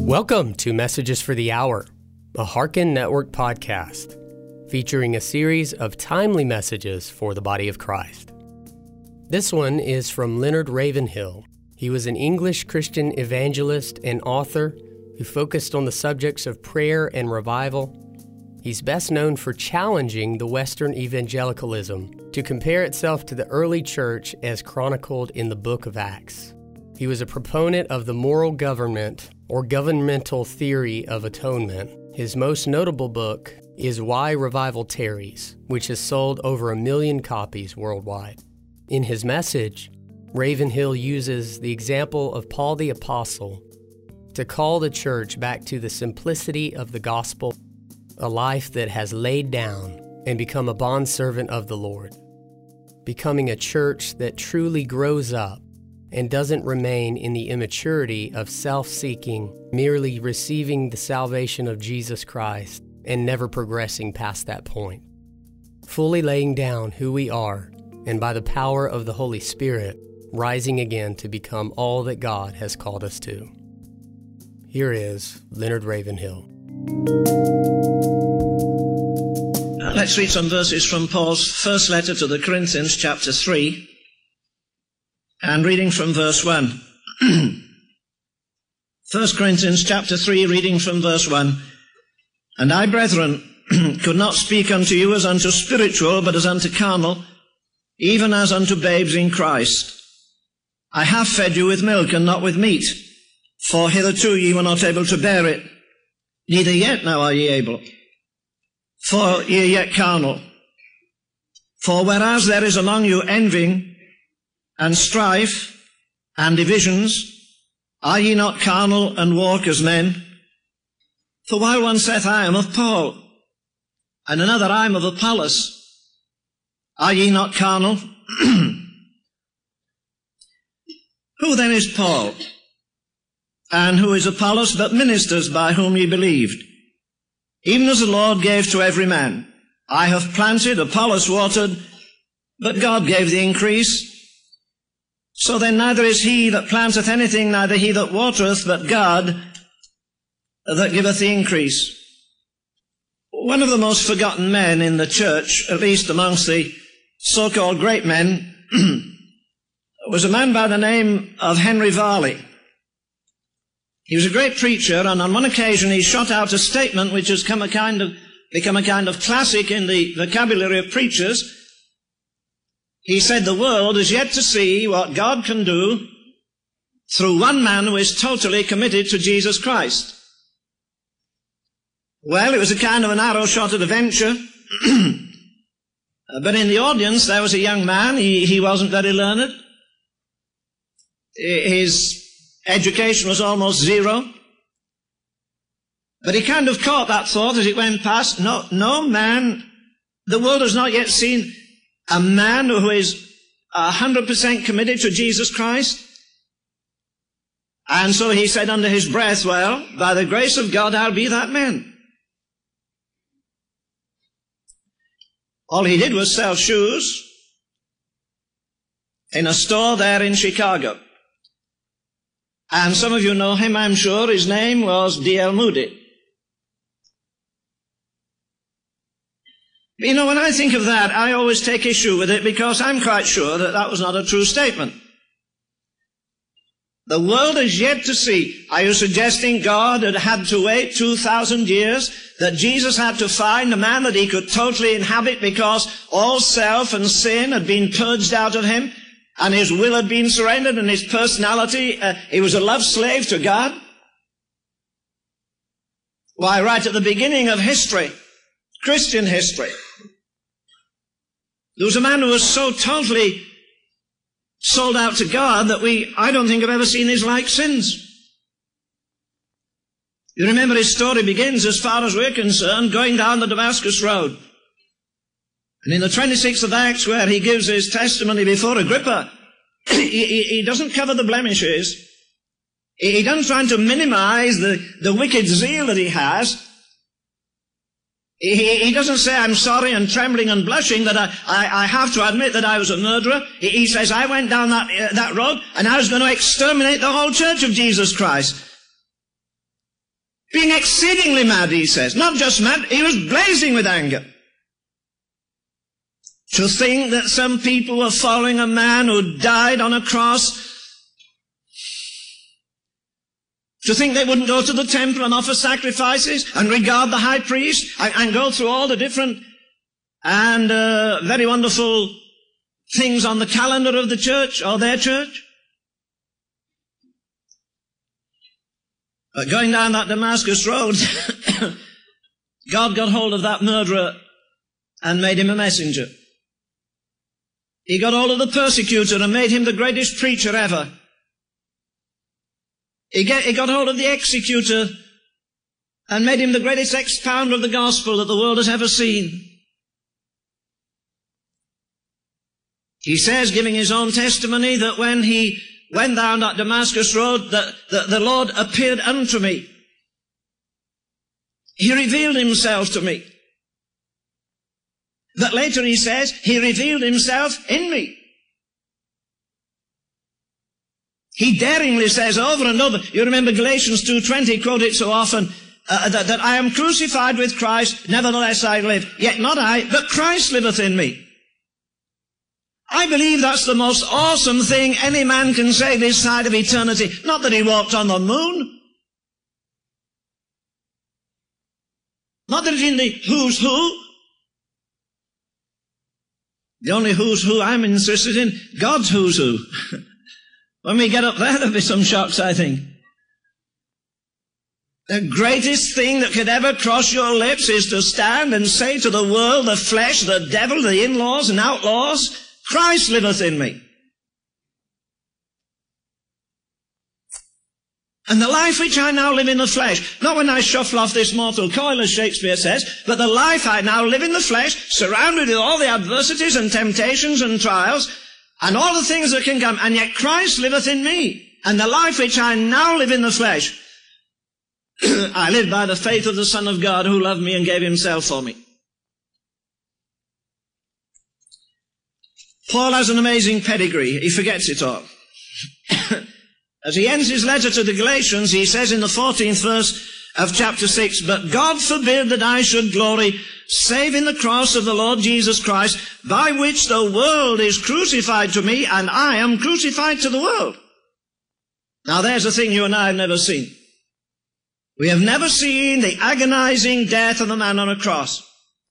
Welcome to Messages for the Hour, a Hearken Network podcast, featuring a series of timely messages for the body of Christ. This one is from Leonard Ravenhill. He was an English Christian evangelist and author who focused on the subjects of prayer and revival. He's best known for challenging the Western evangelicalism to compare itself to the early church as chronicled in the book of Acts. He was a proponent of the moral government or governmental theory of atonement. His most notable book is Why Revival Tarries, which has sold over 1 million copies worldwide. In his message, Ravenhill uses the example of Paul the Apostle to call the church back to the simplicity of the gospel, a life that has laid down and become a bondservant of the Lord, becoming a church that truly grows up and doesn't remain in the immaturity of self-seeking, merely receiving the salvation of Jesus Christ and never progressing past that point. Fully laying down who we are, and by the power of the Holy Spirit, rising again to become all that God has called us to. Here is Leonard Ravenhill. Let's read some verses from Paul's first letter to the Corinthians, chapter 3. And reading from verse 1. 1 Corinthians chapter 3, reading from verse 1. And I, brethren, could not speak unto you as unto spiritual, but as unto carnal, even as unto babes in Christ. I have fed you with milk and not with meat, for hitherto ye were not able to bear it, neither yet now are ye able, for ye are yet carnal. For whereas there is among you envying, and strife, and divisions, are ye not carnal and walk as men? For while one saith, I am of Paul, and another, I am of Apollos, are ye not carnal? Who then is Paul? And who is Apollos but ministers by whom ye believed? Even as the Lord gave to every man. I have planted, Apollos watered, but God gave the increase. So then neither is he that planteth anything, neither he that watereth, but God that giveth the increase. One of the most forgotten men in the church, at least amongst the so-called great men, was a man by the name of Henry Varley. He was a great preacher, and on one occasion he shot out a statement which has become a kind of classic in the vocabulary of preachers. He said, the world is yet to see what God can do through one man who is totally committed to Jesus Christ. Well, it was a kind of an arrow-shot at a venture. But in the audience there was a young man. He wasn't very learned. His education was almost zero. But he kind of caught that thought as it went past. No man, the world has not yet seen a man who is 100% committed to Jesus Christ. And so he said under his breath, well, by the grace of God, I'll be that man. All he did was sell shoes in a store there in Chicago. And some of you know him, I'm sure. His name was D.L. Moody. You know, when I think of that, I always take issue with it because I'm quite sure that that was not a true statement. The world is yet to see. Are you suggesting God had to wait 2,000 years, that Jesus had to find a man that he could totally inhabit because all self and sin had been purged out of him and his will had been surrendered and his personality, he was a love slave to God? Why, right at the beginning of history, Christian history, there was a man who was so totally sold out to God that I don't think I've ever seen his like since. You remember his story begins, as far as we're concerned, going down the Damascus Road. And in the 26th of Acts, where he gives his testimony before Agrippa, he doesn't cover the blemishes. He doesn't try to minimize the wicked zeal that he has. He doesn't say, I'm sorry and trembling and blushing that I have to admit that I was a murderer. He says, I went down that road and I was going to exterminate the whole church of Jesus Christ. Being exceedingly mad, he says. Not just mad, he was blazing with anger. To think that some people were following a man who died on a cross. To think they wouldn't go to the temple and offer sacrifices and regard the high priest and go through all the different and very wonderful things on the calendar of the church or their church. But going down that Damascus road, God got hold of that murderer and made him a messenger. He got hold of the persecutor and made him the greatest preacher ever. He got hold of the executor and made him the greatest expounder of the gospel that the world has ever seen. He says, giving his own testimony, that when he went down that Damascus road, that the Lord appeared unto me. He revealed himself to me. But later he says, he revealed himself in me. He daringly says over and over, you remember Galatians 2:20, quote it so often, that I am crucified with Christ, nevertheless I live. Yet not I, but Christ liveth in me. I believe that's the most awesome thing any man can say this side of eternity. Not that he walked on the moon. Not that it's in the who's who. The only who's who I'm interested in, God's who's who. When we get up there, there'll be some shocks, I think. The greatest thing that could ever cross your lips is to stand and say to the world, the flesh, the devil, the in-laws and outlaws, Christ liveth in me. And the life which I now live in the flesh, not when I shuffle off this mortal coil, as Shakespeare says, but the life I now live in the flesh, surrounded with all the adversities and temptations and trials, and all the things that can come, and yet Christ liveth in me. And the life which I now live in the flesh, I live by the faith of the Son of God who loved me and gave himself for me. Paul has an amazing pedigree. He forgets it all. As he ends his letter to the Galatians, he says in the 14th verse of chapter 6, but God forbid that I should glory, save in the cross of the Lord Jesus Christ, by which the world is crucified to me, and I am crucified to the world. Now there's a thing you and I have never seen. We have never seen the agonizing death of a man on a cross.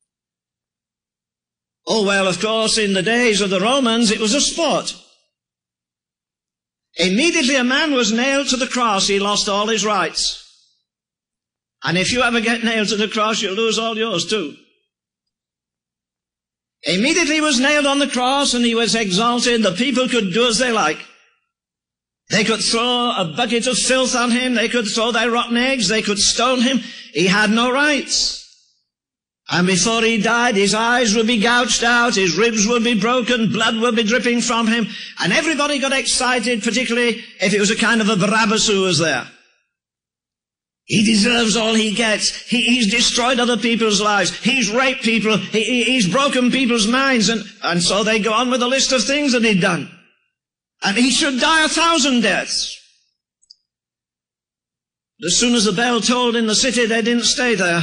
Oh, well, of course, in the days of the Romans, it was a sport. Immediately a man was nailed to the cross, he lost all his rights. And if you ever get nailed to the cross, you'll lose all yours too. Immediately he was nailed on the cross and he was exalted. The people could do as they like. They could throw a bucket of filth on him. They could throw their rotten eggs. They could stone him. He had no rights. And before he died, his eyes would be gouged out, his ribs would be broken, blood would be dripping from him, and everybody got excited, particularly if it was a kind of a Barabbas who was there. He deserves all he gets. He's destroyed other people's lives. He's raped people. He's broken people's minds, and so they go on with a list of things that he'd done. And he should die 1,000 deaths. But as soon as the bell tolled in the city, they didn't stay there.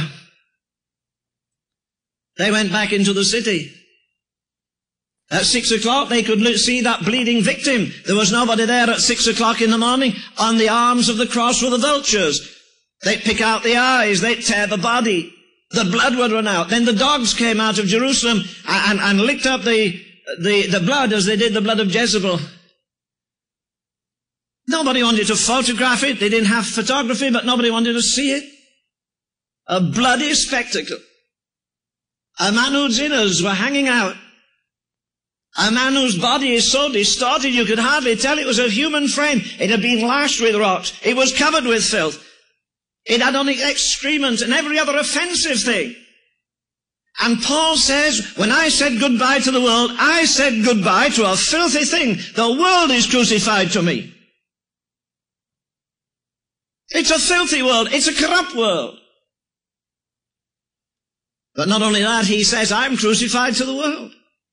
They went back into the city. At 6 o'clock, they could see that bleeding victim. There was nobody there at 6 o'clock in the morning. On the arms of the cross were the vultures. They'd pick out the eyes. They'd tear the body. The blood would run out. Then the dogs came out of Jerusalem and licked up the blood as they did the blood of Jezebel. Nobody wanted to photograph it. They didn't have photography, but nobody wanted to see it. A bloody spectacle. A man whose innards were hanging out. A man whose body is so distorted you could hardly tell it was a human frame. It had been lashed with rocks. It was covered with filth. It had on it excrement and every other offensive thing. And Paul says, when I said goodbye to the world, I said goodbye to a filthy thing. The world is crucified to me. It's a filthy world. It's a corrupt world. But not only that, he says, I'm crucified to the world.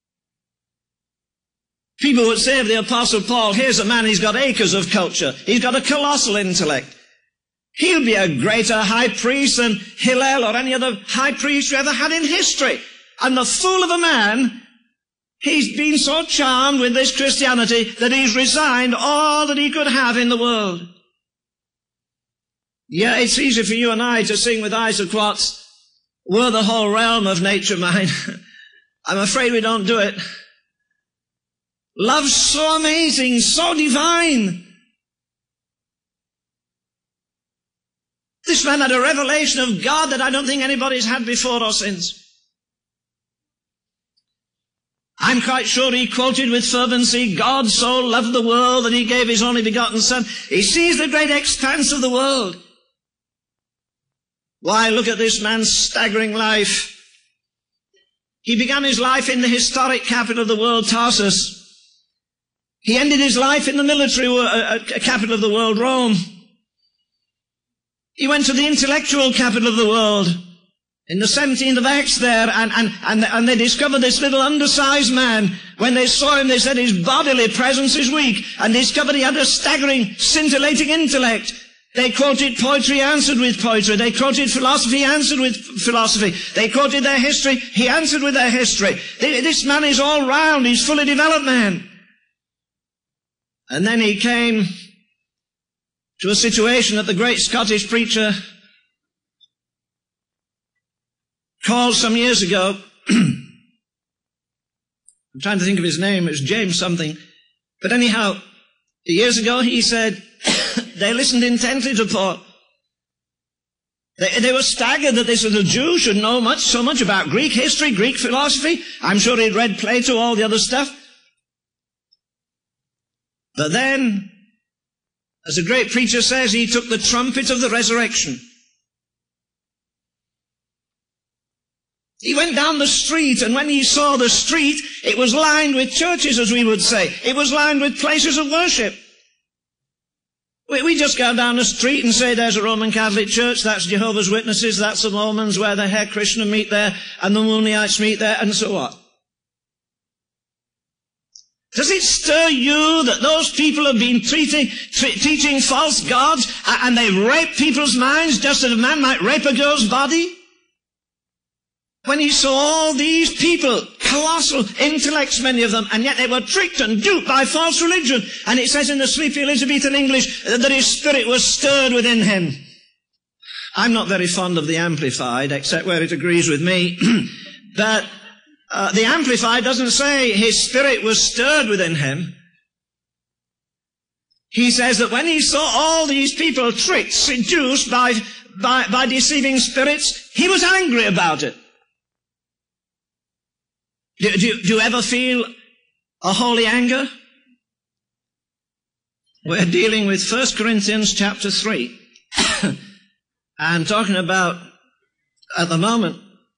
People would say of the Apostle Paul, here's a man, he's got acres of culture. He's got a colossal intellect. He'll be a greater high priest than Hillel or any other high priest we ever had in history. And the fool of a man, he's been so charmed with this Christianity that he's resigned all that he could have in the world. Yeah, it's easy for you and I to sing with Isaac Watts, "Were the whole realm of nature mine." I'm afraid we don't do it. Love's so amazing, so divine. This man had a revelation of God that I don't think anybody's had before or since. I'm quite sure he quoted with fervency, "God so loved the world that he gave his only begotten Son." He sees the great expanse of the world. Why, look at this man's staggering life. He began his life in the historic capital of the world, Tarsus. He ended his life in the military capital of the world, Rome. He went to the intellectual capital of the world. In the 17th of Acts there, and they discovered this little undersized man. When they saw him, they said his bodily presence is weak, and discovered he had a staggering, scintillating intellect. They quoted poetry, answered with poetry. They quoted philosophy, answered with philosophy. They quoted their history, he answered with their history. This man is all round, he's fully developed man. And then he came to a situation that the great Scottish preacher called some years ago. I'm trying to think of his name. It was James something. But anyhow, years ago he said, they listened intently to Paul. They were staggered that this little Jew should know so much about Greek history, Greek philosophy. I'm sure he'd read Plato, all the other stuff. But then, as a great preacher says, he took the trumpet of the resurrection. He went down the street, and when he saw the street, it was lined with churches, as we would say. It was lined with places of worship. We just go down the street and say there's a Roman Catholic Church, that's Jehovah's Witnesses, that's the Mormons where the Hare Krishna meet there, and the Moonites meet there, and so on. Does it stir you that those people have been teaching false gods, and they rape people's minds just as a man might rape a girl's body? When he saw all these people, colossal intellects, many of them, and yet they were tricked and duped by false religion. And it says in the sleepy Elizabethan English that his spirit was stirred within him. I'm not very fond of the Amplified, except where it agrees with me. But the Amplified doesn't say his spirit was stirred within him. He says that when he saw all these people tricked, seduced by deceiving spirits, he was angry about it. Do you ever feel a holy anger? We're dealing with 1 Corinthians chapter 3. And talking about, at the moment,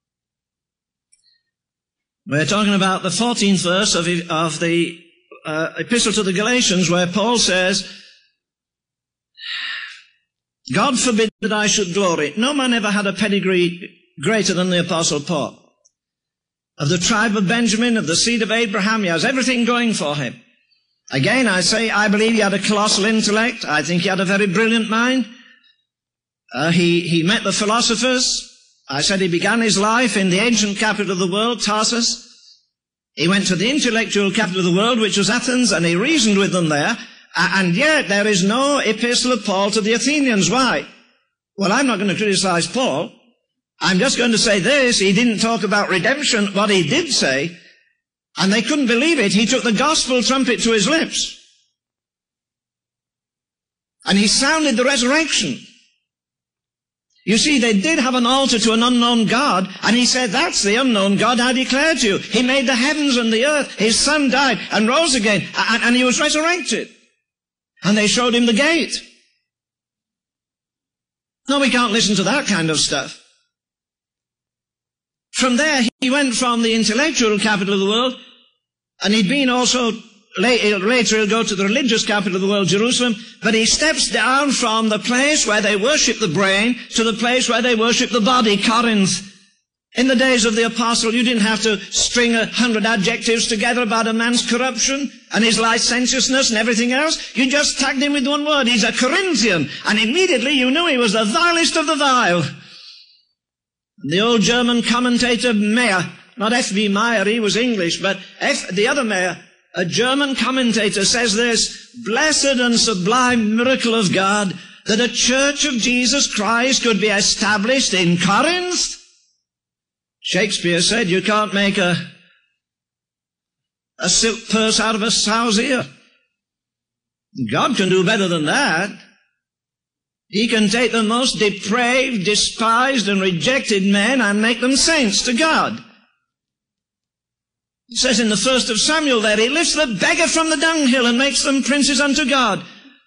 we're talking about the 14th verse of the Epistle to the Galatians, where Paul says, "God forbid that I should glory. No man ever had a pedigree greater than the Apostle Paul. Of the tribe of Benjamin, of the seed of Abraham, he has everything going for him." Again, I say, I believe he had a colossal intellect. I think he had a very brilliant mind. He met the philosophers. I said he began his life in the ancient capital of the world, Tarsus. He went to the intellectual capital of the world, which was Athens, and he reasoned with them there. And yet there is no epistle of Paul to the Athenians. Why? Well, I'm not going to criticize Paul. I'm just going to say this, he didn't talk about redemption. What he did say, and they couldn't believe it, he took the gospel trumpet to his lips. And he sounded the resurrection. You see, they did have an altar to an unknown God, and he said, "That's the unknown God I declare to you. He made the heavens and the earth. His Son died and rose again, and he was resurrected." And they showed him the gate. No, we can't listen to that kind of stuff. From there, he went from the intellectual capital of the world, and he'd been also, later he'll go to the religious capital of the world, Jerusalem, but he steps down from the place where they worship the brain to the place where they worship the body, Corinth. In the days of the apostle, you didn't have to string 100 adjectives together about a man's corruption and his licentiousness and everything else. You just tagged him with one word. He's a Corinthian. And immediately you knew he was the vilest of the vile. And the old German commentator Meyer, not F.B. Meyer, he was English, but the other Meyer, a German commentator, says this: blessed and sublime miracle of God, that a church of Jesus Christ could be established in Corinth. Shakespeare said you can't make a silk purse out of a sow's ear. God can do better than that. He can take the most depraved, despised, and rejected men and make them saints to God. It says in the 1st of Samuel there, he lifts the beggar from the dunghill and makes them princes unto God.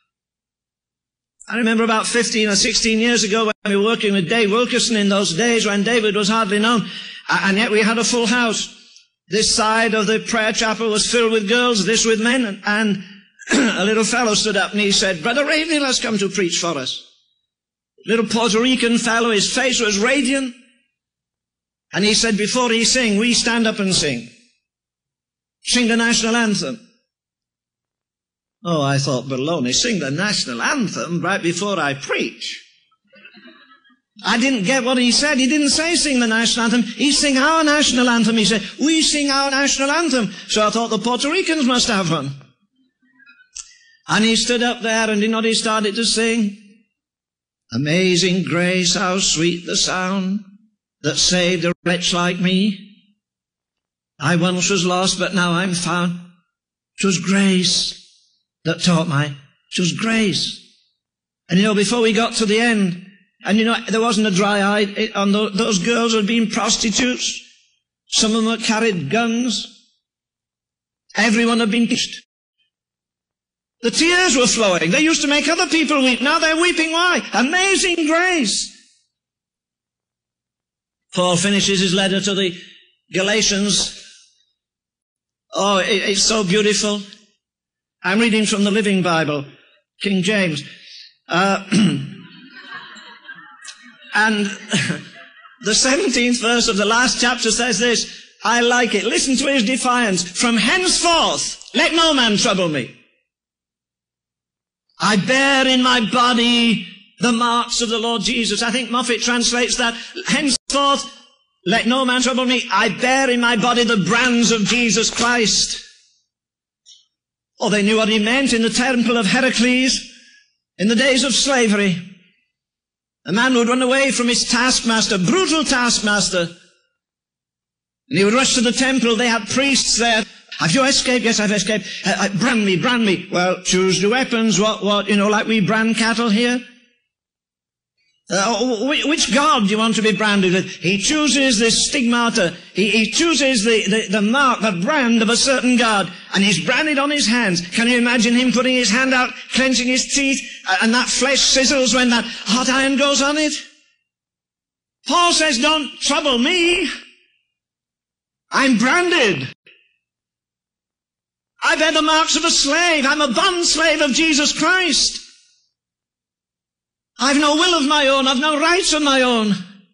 I remember about 15 or 16 years ago when we were working with Dave Wilkerson in those days when David was hardly known, and yet we had a full house. This side of the prayer chapel was filled with girls, this with men, and a little fellow stood up and he said, Brother Ravenhill has come to preach for us. Little Puerto Rican fellow, his face was radiant, and he said, before he sing, we stand up and sing. Sing the national anthem. Oh, I thought, baloney, sing the national anthem right before I preach. I didn't get what he said. He didn't say sing the national anthem. He sing our national anthem. He said, we sing our national anthem. So I thought the Puerto Ricans must have one. And he stood up there and he started to sing. Amazing grace, how sweet the sound that saved a wretch like me. I once was lost, but now I'm found. 'Twas grace that taught ‘twas grace. And before we got to the end, and there wasn't a dry eye on those girls who had been prostitutes. Some of them had carried guns. Everyone had been kissed. The tears were flowing. They used to make other people weep. Now they're weeping. Why? Amazing grace. Paul finishes his letter to the Galatians. Oh, it's so beautiful. I'm reading from the Living Bible, King James. And the 17th verse of the last chapter says this. I like it. Listen to his defiance. From henceforth, let no man trouble me. I bear in my body the marks of the Lord Jesus. I think Moffat translates that. Henceforth, let no man trouble me. I bear in my body the brands of Jesus Christ. Oh, they knew what he meant in the temple of Heracles in the days of slavery. A man would run away from his taskmaster, brutal taskmaster. And he would rush to the temple. They had priests there. Have you escaped? Yes, I've escaped. Brand me, brand me. Well, choose the weapons. What, like we brand cattle here? Which God do you want to be branded with? He chooses this stigmata. He chooses the mark, the brand of a certain God. And he's branded on his hands. Can you imagine him putting his hand out, clenching his teeth, and that flesh sizzles when that hot iron goes on it? Paul says, don't trouble me. I'm branded. I bear the marks of a slave. I'm a bond slave of Jesus Christ. I've no will of my own. I've no rights of my own.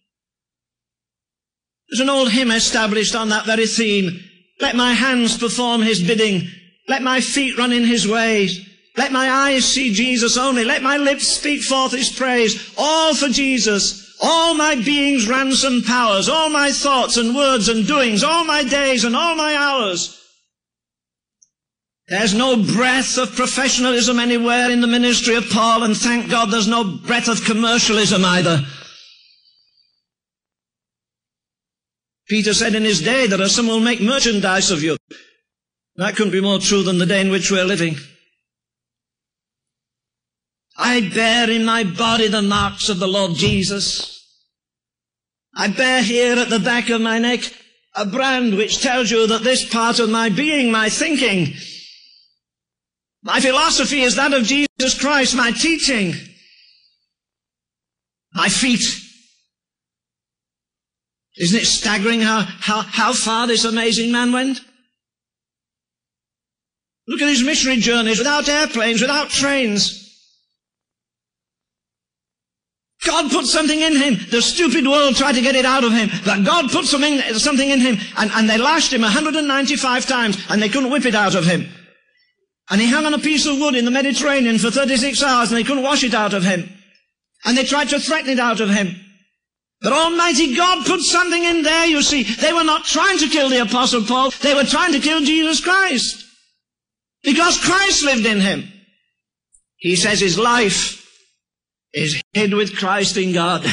There's an old hymn established on that very theme. Let my hands perform his bidding. Let my feet run in his ways. Let my eyes see Jesus only. Let my lips speak forth his praise. All for Jesus. All my being's ransom powers. All my thoughts and words and doings. All my days and all my hours. There's no breath of professionalism anywhere in the ministry of Paul, and thank God there's no breath of commercialism either. Peter said in his day, there are some who will make merchandise of you. That couldn't be more true than the day in which we're living. I bear in my body the marks of the Lord Jesus. I bear here at the back of my neck a brand which tells you that this part of my being, my thinking, my philosophy is that of Jesus Christ, my teaching, my feet. Isn't it staggering how far this amazing man went? Look at his missionary journeys without airplanes, without trains. God put something in him. The stupid world tried to get it out of him. But God put something in him, and they lashed him 195 times, and they couldn't whip it out of him. And he hung on a piece of wood in the Mediterranean for 36 hours and they couldn't wash it out of him. And they tried to threaten it out of him. But Almighty God put something in there, you see. They were not trying to kill the Apostle Paul. They were trying to kill Jesus Christ. Because Christ lived in him. He says his life is hid with Christ in God.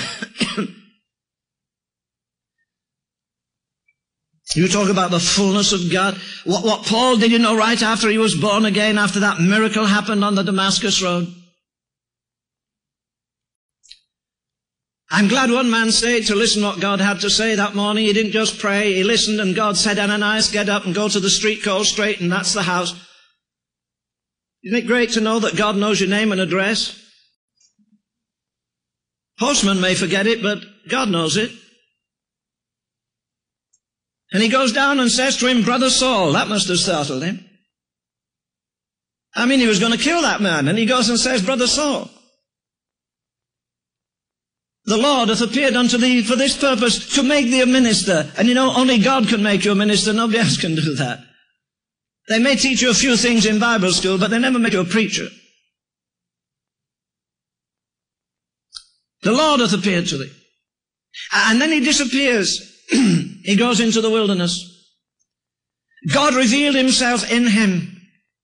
You talk about the fullness of God. What Paul did, right after he was born again, after that miracle happened on the Damascus Road. I'm glad one man stayed to listen what God had to say that morning. He didn't just pray. He listened and God said, Ananias, get up and go to the street called Straight, and that's the house. Isn't it great to know that God knows your name and address? Postman may forget it, but God knows it. And he goes down and says to him, Brother Saul. That must have startled him. I mean, he was going to kill that man. And he goes and says, Brother Saul, the Lord hath appeared unto thee for this purpose, to make thee a minister. And only God can make you a minister. Nobody else can do that. They may teach you a few things in Bible school, but they never make you a preacher. The Lord hath appeared to thee. And then he disappears. He goes into the wilderness. God revealed himself in him.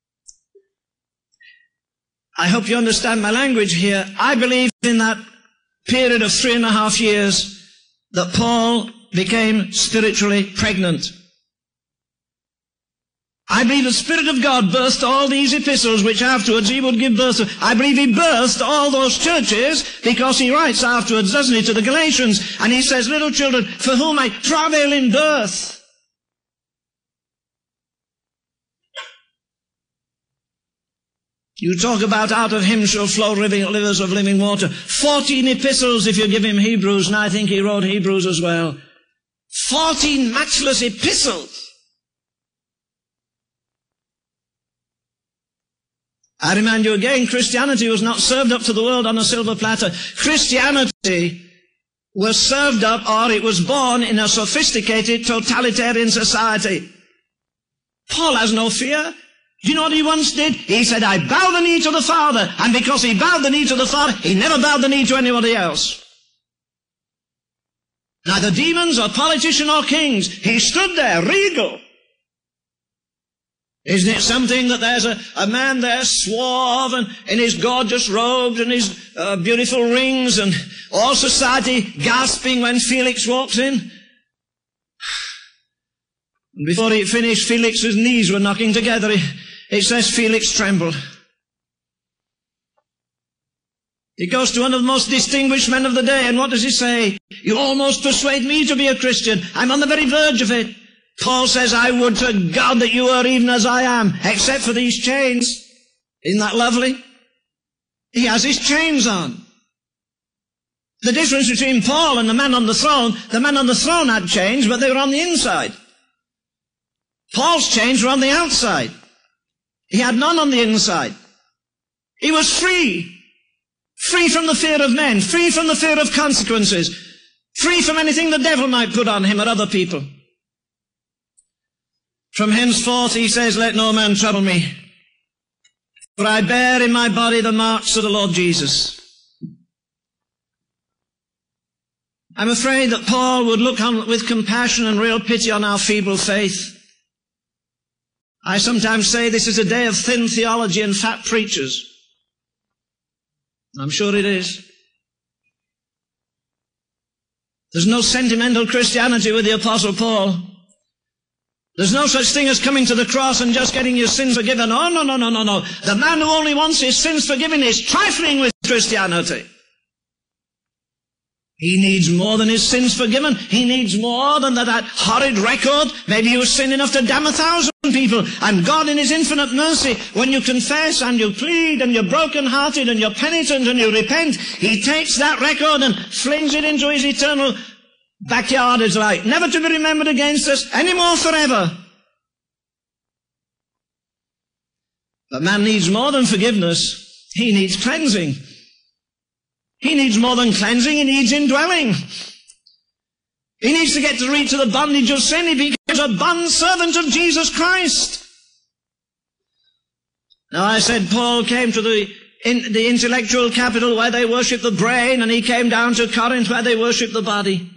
I hope you understand my language here. I believe in that period of 3.5 years that Paul became spiritually pregnant. I believe the Spirit of God birthed all these epistles which afterwards he would give birth to. I believe he birthed all those churches because he writes afterwards, doesn't he, to the Galatians, and he says, little children, for whom I travail in birth. You talk about out of him shall flow rivers of living water. 14 epistles if you give him Hebrews, and I think he wrote Hebrews as well. 14 matchless epistles. I remind you again, Christianity was not served up to the world on a silver platter. Christianity was served up, or it was born in a sophisticated totalitarian society. Paul has no fear. Do you know what he once did? He said, I bow the knee to the Father. And because he bowed the knee to the Father, he never bowed the knee to anybody else. Neither demons or politicians or kings. He stood there, regal. Isn't it something that there's a man there suave and in his gorgeous robes and his beautiful rings, and all society gasping when Felix walks in? And before he finished, Felix's knees were knocking together. It says Felix trembled. He goes to one of the most distinguished men of the day, and what does he say? You almost persuade me to be a Christian. I'm on the very verge of it. Paul says, I would to God that you were even as I am, except for these chains. Isn't that lovely? He has his chains on. The difference between Paul and the man on the throne had chains, but they were on the inside. Paul's chains were on the outside. He had none on the inside. He was free. Free from the fear of men, free from the fear of consequences, free from anything the devil might put on him or other people. From henceforth, he says, let no man trouble me, for I bear in my body the marks of the Lord Jesus. I'm afraid that Paul would look on with compassion and real pity on our feeble faith. I sometimes say this is a day of thin theology and fat preachers. I'm sure it is. There's no sentimental Christianity with the Apostle Paul. There's no such thing as coming to the cross and just getting your sins forgiven. Oh, no. The man who only wants his sins forgiven is trifling with Christianity. He needs more than his sins forgiven. He needs more than that horrid record. Maybe you sin enough to damn 1,000 people. And God in his infinite mercy, when you confess and you plead and you're broken-hearted and you're penitent and you repent, he takes that record and flings it into his eternal backyard, is like, never to be remembered against us anymore forever. But man needs more than forgiveness. He needs cleansing. He needs more than cleansing. He needs indwelling. He needs to get to reach to the bondage of sin. He becomes a bond servant of Jesus Christ. Now I said Paul came to the intellectual capital where they worship the brain, and he came down to Corinth where they worship the body.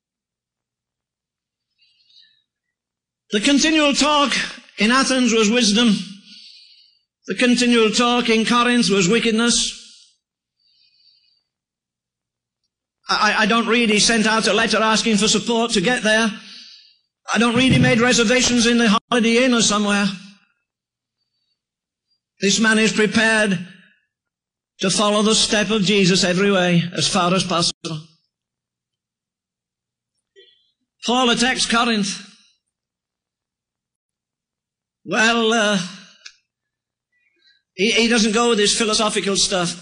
The continual talk in Athens was wisdom. The continual talk in Corinth was wickedness. I don't read he sent out a letter asking for support to get there. I don't read he made reservations in the Holiday Inn or somewhere. This man is prepared to follow the step of Jesus every way, as far as possible. Paul attacks Corinth. Well, he doesn't go with his philosophical stuff.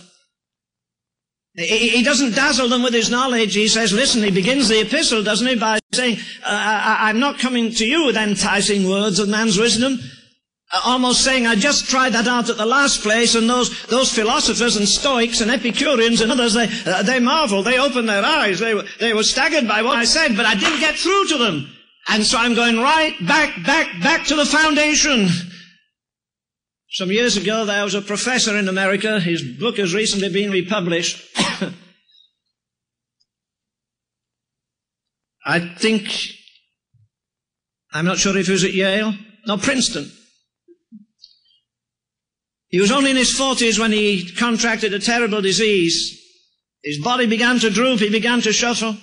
He doesn't dazzle them with his knowledge. He says, listen, he begins the epistle, doesn't he, by saying, I'm not coming to you with enticing words of man's wisdom. Almost saying, I just tried that out at the last place, and those philosophers and Stoics and Epicureans and others, they marveled. They opened their eyes. They were staggered by what I said, but I didn't get through to them. And so I'm going right back to the foundation. Some years ago, there was a professor in America. His book has recently been republished. I'm not sure if he was at Yale. No, Princeton. He was only in his 40s when he contracted a terrible disease. His body began to droop. He began to shuffle.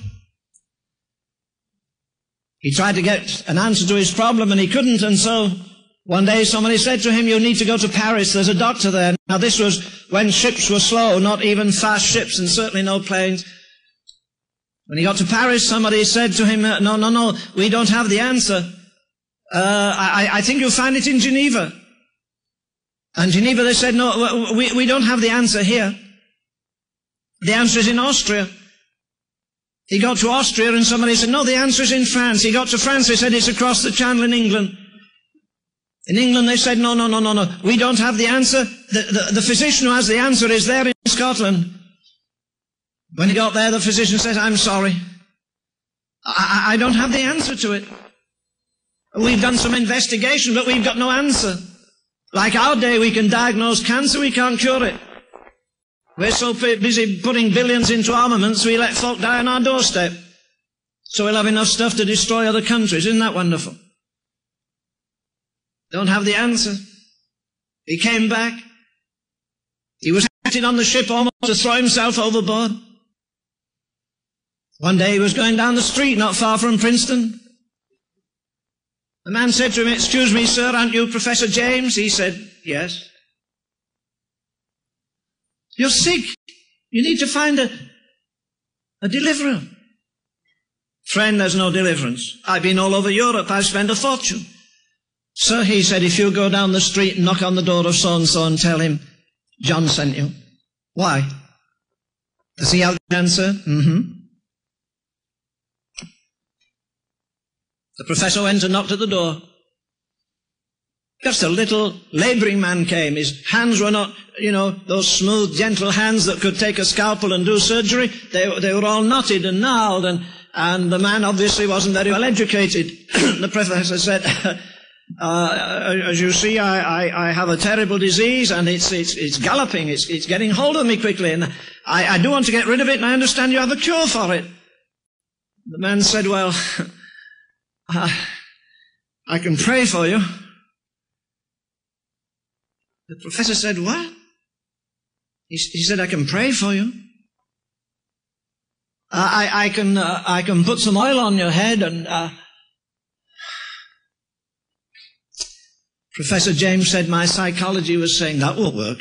He tried to get an answer to his problem, and he couldn't, and so one day somebody said to him, you need to go to Paris, there's a doctor there. Now this was when ships were slow, not even fast ships, and certainly no planes. When he got to Paris, somebody said to him, no, we don't have the answer. I think you'll find it in Geneva. And Geneva, they said, no, we don't have the answer here. The answer is in Austria. He got to Austria and somebody said, no, the answer is in France. He got to France, they said, it's across the Channel in England. In England, they said, no, we don't have the answer. The physician who has the answer is there in Scotland. When he got there, the physician says, I'm sorry. I don't have the answer to it. We've done some investigation, but we've got no answer. Like our day, we can diagnose cancer, we can't cure it. We're so busy putting billions into armaments, we let folk die on our doorstep. So we'll have enough stuff to destroy other countries. Isn't that wonderful? Don't have the answer. He came back. He was acting on the ship almost to throw himself overboard. One day he was going down the street not far from Princeton. The man said to him, excuse me, sir, aren't you Professor James? He said, yes. You're sick. You need to find a deliverer. Friend, there's no deliverance. I've been all over Europe. I've spent a fortune. Sir, he said, if you go down the street and knock on the door of so-and-so and tell him, John sent you. Why? Does he have the answer? The professor went and knocked at the door. Just a little labouring man came. His hands were not, those smooth, gentle hands that could take a scalpel and do surgery. They were all knotted and gnarled, and the man obviously wasn't very well educated. The professor said, as you see, I have a terrible disease, and it's galloping. It's getting hold of me quickly, and I do want to get rid of it, and I understand you have a cure for it. The man said, well, I can pray for you. The professor said, what? He said, I can pray for you. I can put some oil on your head and, Professor James said, my psychology was saying that won't work.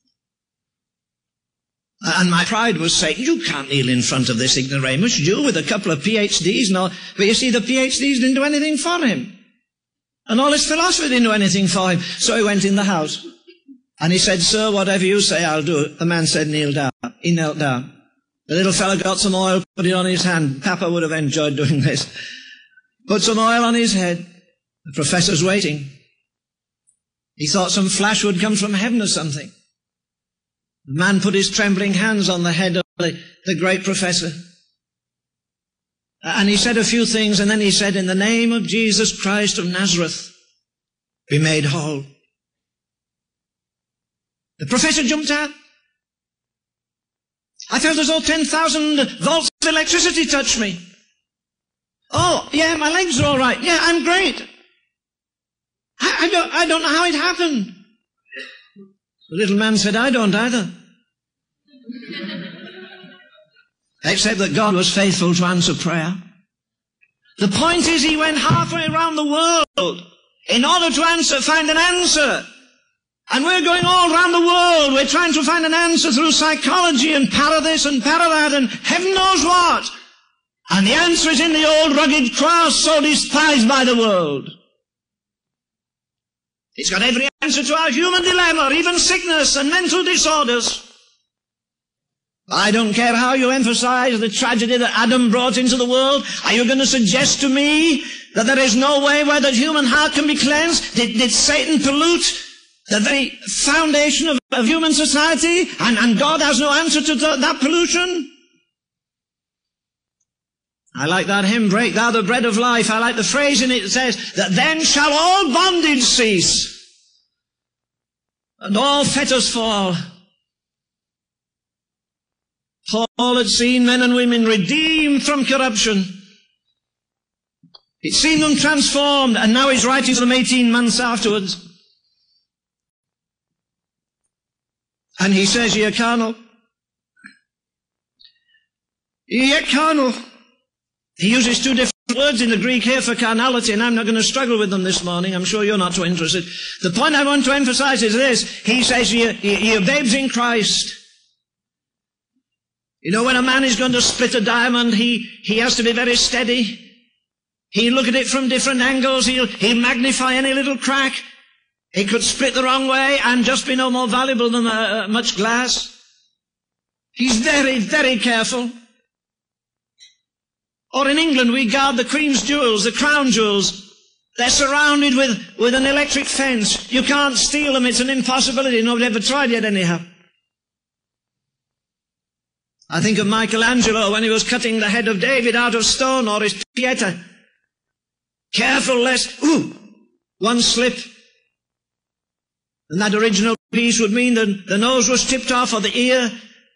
And my pride was saying, you can't kneel in front of this ignoramus, Jew, with a couple of PhDs. No, but you see, the PhDs didn't do anything for him. And all his philosophy didn't do anything for him. So he went in the house. And he said, sir, whatever you say, I'll do it. The man said, kneel down. He knelt down. The little fellow got some oil, put it on his hand. Papa would have enjoyed doing this. Put some oil on his head. The professor's waiting. He thought some flash would come from heaven or something. The man put his trembling hands on the head of the great professor. And he said a few things, and then he said, in the name of Jesus Christ of Nazareth, be made whole. The professor jumped out. I felt as though 10,000 volts of electricity touched me. Oh, yeah, my legs are all right. Yeah, I'm great. I don't know how it happened. The little man said, I don't either. Except that God was faithful to answer prayer. The point is, he went halfway around the world in order to find an answer. And we're going all around the world. We're trying to find an answer through psychology and para this and para that and heaven knows what. And the answer is in the old rugged cross, so despised by the world. It's got every answer to our human dilemma, even sickness and mental disorders. I don't care how you emphasize the tragedy that Adam brought into the world. Are you going to suggest to me that there is no way where the human heart can be cleansed? Did Satan pollute the very foundation of human society? And God has no answer to that pollution? I like that hymn, Break Thou the Bread of Life. I like the phrase in it that says, that then shall all bondage cease, and all fetters fall. Paul had seen men and women redeemed from corruption. He'd seen them transformed, and now he's writing to them 18 months afterwards. And he says, ye are carnal. Ye are carnal. He uses two different words in the Greek here for carnality, and I'm not going to struggle with them this morning. I'm sure you're not too interested. The point I want to emphasize is this. He says, ye are babes in Christ. You know, when a man is going to split a diamond, he has to be very steady. He'll look at it from different angles. He'll magnify any little crack. It could split the wrong way and just be no more valuable than much glass. He's very, very careful. Or in England, we guard the Queen's jewels, the crown jewels. They're surrounded with an electric fence. You can't steal them. It's an impossibility. Nobody ever tried yet anyhow. I think of Michelangelo when he was cutting the head of David out of stone, or his Pieta. Careful lest, one slip. And that original piece would mean that the nose was tipped off or the ear,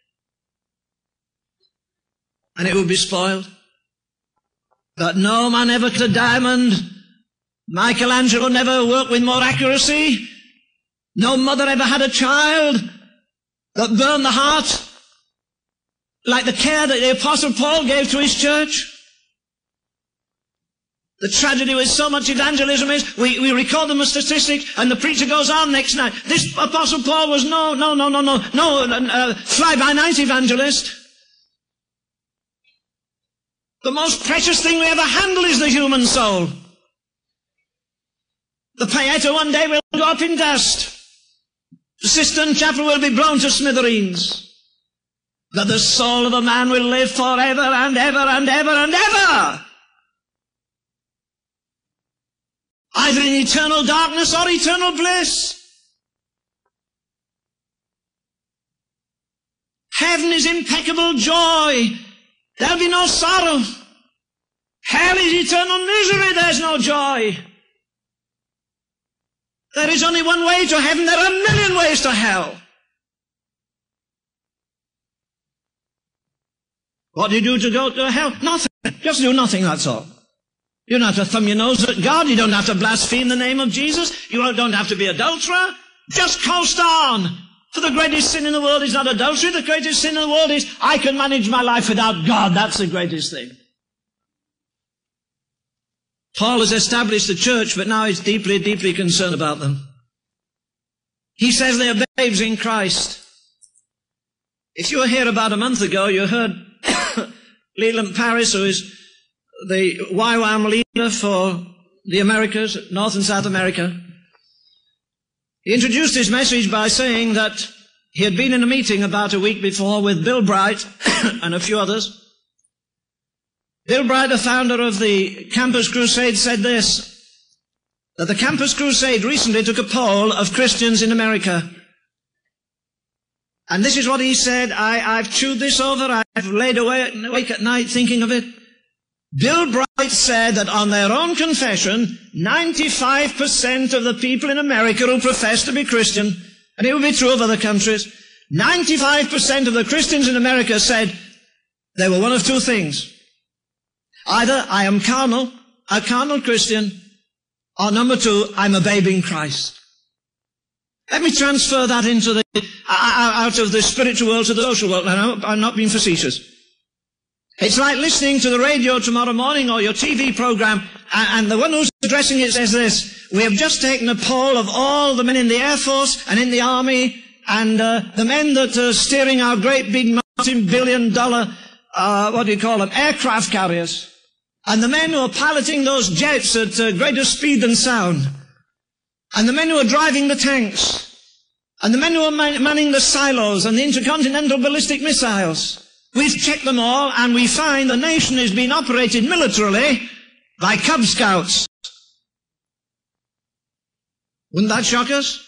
and it would be spoiled. But no man ever cut a diamond. Michelangelo never worked with more accuracy. No mother ever had a child that burned the heart like the care that the Apostle Paul gave to his church. The tragedy with so much evangelism is we record them as statistics, and the preacher goes on next night. This Apostle Paul was no fly-by-night evangelist. The most precious thing we ever handle is the human soul. The Pieta one day will go up in dust. The cistern chapel will be blown to smithereens. But the soul of a man will live forever and ever and ever and ever. Either in eternal darkness or eternal bliss. Heaven is impeccable joy. There'll be no sorrow. Hell is eternal misery. There's no joy. There is only one way to heaven. There are a million ways to hell. What do you do to go to hell? Nothing. Just do nothing, that's all. You don't have to thumb your nose at God. You don't have to blaspheme the name of Jesus. You don't have to be adulterer. Just coast on. For the greatest sin in the world is not adultery. The greatest sin in the world is I can manage my life without God. That's the greatest thing. Paul has established the church, but now he's deeply, deeply concerned about them. He says they are babes in Christ. If you were here about a month ago, you heard Leland Paris, who is the YWAM leader for the Americas, North and South America. He introduced his message by saying that he had been in a meeting about a week before with Bill Bright and a few others. Bill Bright, the founder of the Campus Crusade, said this, that the Campus Crusade recently took a poll of Christians in America. And this is what he said. I've chewed this over. I've laid awake at night thinking of it. Bill Bright said that on their own confession, 95% of the people in America who profess to be Christian and it would be true of other countries, 95% of the Christians in America said they were one of two things. Either I am carnal, a carnal Christian, or number two, I'm a babe in Christ. Let me transfer that into out of the spiritual world to the social world. And I'm not being facetious. It's like listening to the radio tomorrow morning or your TV program, and the one who's addressing it says this: we have just taken a poll of all the men in the Air Force and in the Army, and the men that are steering our great big multi-billion-dollar, aircraft carriers, and the men who are piloting those jets at greater speed than sound, and the men who are driving the tanks, and the men who are manning the silos and the intercontinental ballistic missiles. We've checked them all, and we find the nation is being operated militarily by Cub Scouts. Wouldn't that shock us?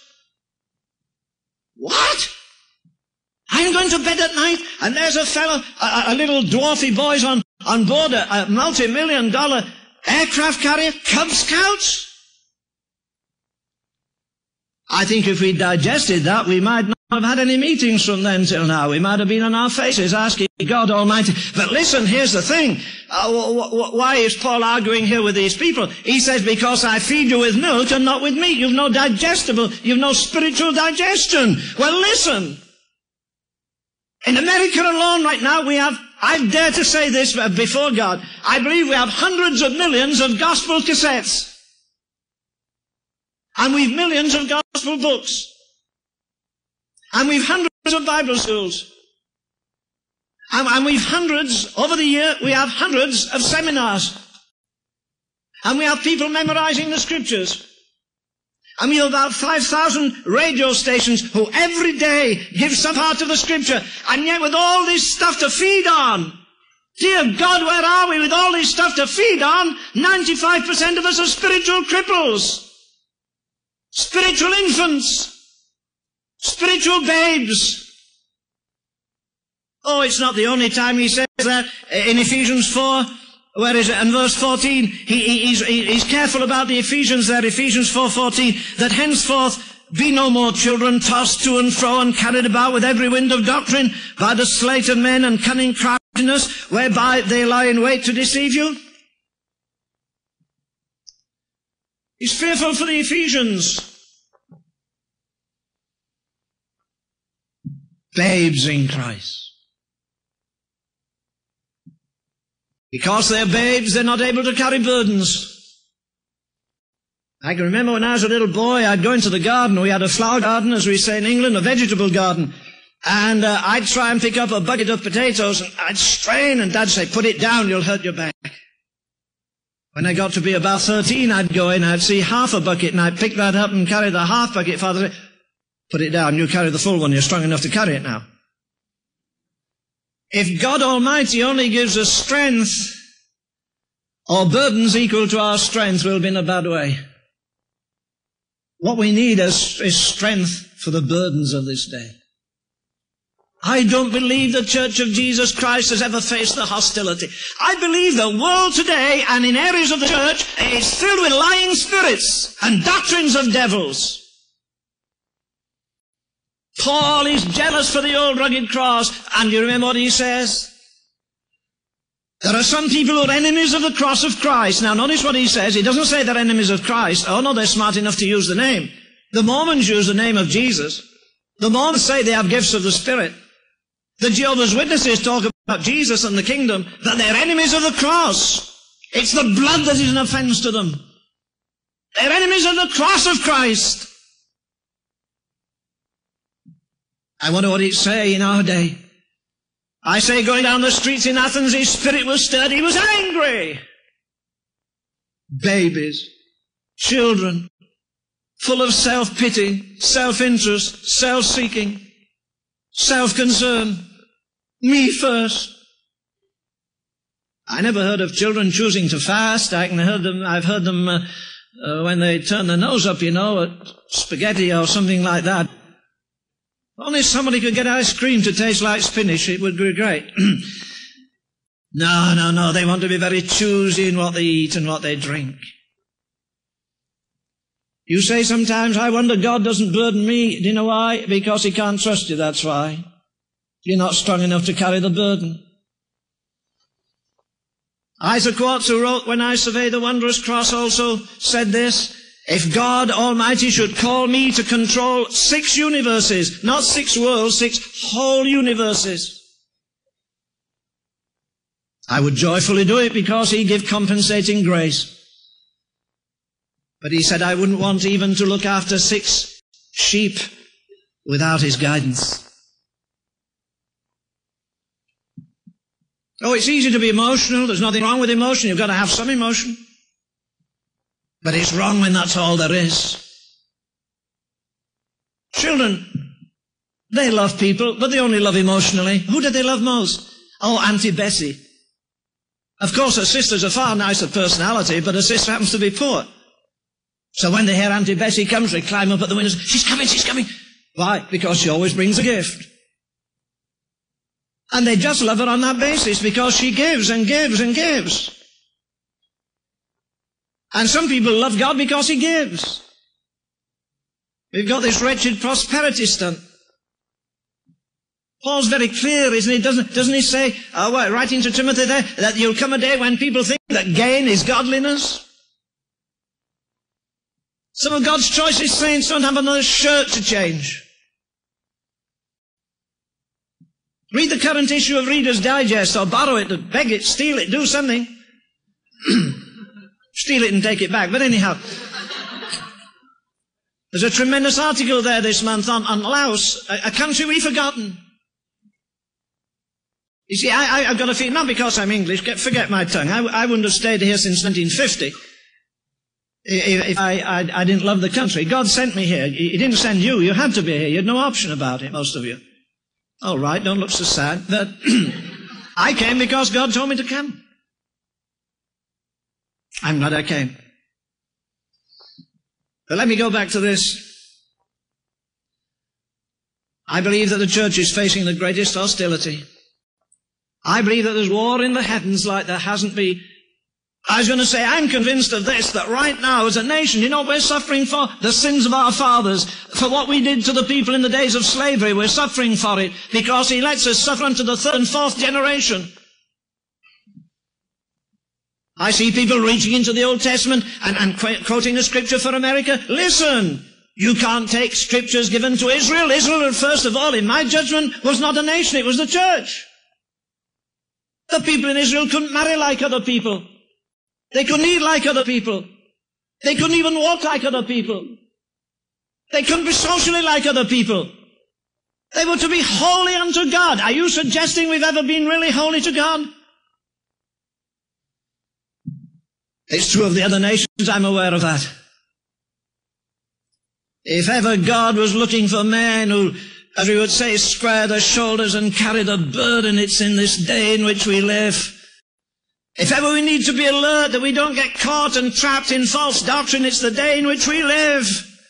What? I'm going to bed at night, and there's a fellow, a little dwarfy boy's on board a multi-million-dollar aircraft carrier, Cub Scouts? I think if we digested that, we might not have had any meetings from then till now. We might have been on our faces asking God Almighty. But listen, here's the thing. Why is Paul arguing here with these people? He says, because I feed you with milk and not with meat. You've no spiritual digestion. Well, listen. In America alone right now, I dare to say this before God, I believe we have hundreds of millions of gospel cassettes. And we've millions of gospel books. And we've hundreds of Bible schools. And we've hundreds, over the year, we have hundreds of seminars. And we have people memorizing the scriptures. And we have about 5,000 radio stations who every day give some part of the scripture. And yet with all this stuff to feed on, dear God, where are we with all this stuff to feed on? 95% of us are spiritual cripples. Spiritual infants, spiritual babes. Oh, it's not the only time he says that. In Ephesians 4, where is it? In verse 14, he's careful about the Ephesians there, Ephesians 4:14, that henceforth be no more children tossed to and fro and carried about with every wind of doctrine by the sleight of men and cunning craftiness, whereby they lie in wait to deceive you. He's fearful for the Ephesians. Babes in Christ. Because they're babes, they're not able to carry burdens. I can remember when I was a little boy, I'd go into the garden. We had a flower garden, as we say in England, a vegetable garden. And I'd try and pick up a bucket of potatoes, and I'd strain, and Dad'd say, put it down, you'll hurt your back. When I got to be about 13, I'd go in, I'd see half a bucket, and I'd pick that up and carry the half bucket. Father said, put it down, you carry the full one, you're strong enough to carry it now. If God Almighty only gives us strength, or burdens equal to our strength, we'll be in a bad way. What we need is strength for the burdens of this day. I don't believe the Church of Jesus Christ has ever faced the hostility. I believe the world today, and in areas of the church, is filled with lying spirits and doctrines of devils. Paul is jealous for the old rugged cross, and you remember what he says? There are some people who are enemies of the cross of Christ. Now notice what he says. He doesn't say they're enemies of Christ. Oh no, they're smart enough to use the name. The Mormons use the name of Jesus. The Mormons say they have gifts of the Spirit. The Jehovah's Witnesses talk about Jesus and the kingdom, that they're enemies of the cross. It's the blood that is an offense to them. They're enemies of the cross of Christ. I wonder what he'd say in our day. I say going down the streets in Athens, his spirit was stirred. He was angry. Babies, children, full of self-pity, self-interest, self-seeking, self-concern. Me first. I never heard of children choosing to fast. I've heard them when they turn their nose up, at spaghetti or something like that. Only somebody could get ice cream to taste like spinach, it would be great. No, they want to be very choosy in what they eat and what they drink. You say sometimes, I wonder God doesn't burden me. Do you know why? Because he can't trust you, that's why. You're not strong enough to carry the burden. Isaac Watts, who wrote When I Survey the Wondrous Cross, also said this: if God Almighty should call me to control 6 universes, not 6 worlds, 6 whole universes, I would joyfully do it because he give compensating grace. But he said, I wouldn't want even to look after 6 sheep without his guidance. Oh, it's easy to be emotional. There's nothing wrong with emotion. You've got to have some emotion. But it's wrong when that's all there is. Children, they love people, but they only love emotionally. Who do they love most? Oh, Auntie Bessie. Of course, her sister's a far nicer personality, but her sister happens to be poor. So when they hear Auntie Bessie comes, they climb up at the windows. She's coming, she's coming. Why? Because she always brings a gift. And they just love her on that basis, because she gives and gives and gives. And some people love God because he gives. We've got this wretched prosperity stunt. Paul's very clear, isn't he? Doesn't he say, writing to Timothy there, that you'll come a day when people think that gain is godliness? Some of God's choicest saints don't have another shirt to change. Read the current issue of Reader's Digest, or borrow it, or beg it, steal it, do something. Steal it and take it back. But anyhow, there's a tremendous article there this month on Laos, a country we've forgotten. You see, I've got a feeling, not because I'm English, forget my tongue. I wouldn't have stayed here since 1950 if I didn't love the country. God sent me here. He didn't send you. You had to be here. You had no option about it, most of you. All right, don't look so sad. But I came because God told me to come. I'm glad I came. But let me go back to this. I believe that the church is facing the greatest hostility. I believe that there's war in the heavens like there hasn't been. I was going to say, I'm convinced of this, that right now as a nation, you know what we're suffering for? The sins of our fathers. For what we did to the people in the days of slavery, we're suffering for it because he lets us suffer unto the 3rd and 4th generation. I see people reaching into the Old Testament and quoting a scripture for America. Listen, you can't take scriptures given to Israel. Israel, first of all, in my judgment, was not a nation, it was the church. The people in Israel couldn't marry like other people. They couldn't eat like other people. They couldn't even walk like other people. They couldn't be socially like other people. They were to be holy unto God. Are you suggesting we've ever been really holy to God? It's true of the other nations, I'm aware of that. If ever God was looking for men who, as we would say, square their shoulders and carry the burden, it's in this day in which we live. If ever we need to be alert that we don't get caught and trapped in false doctrine, it's the day in which we live.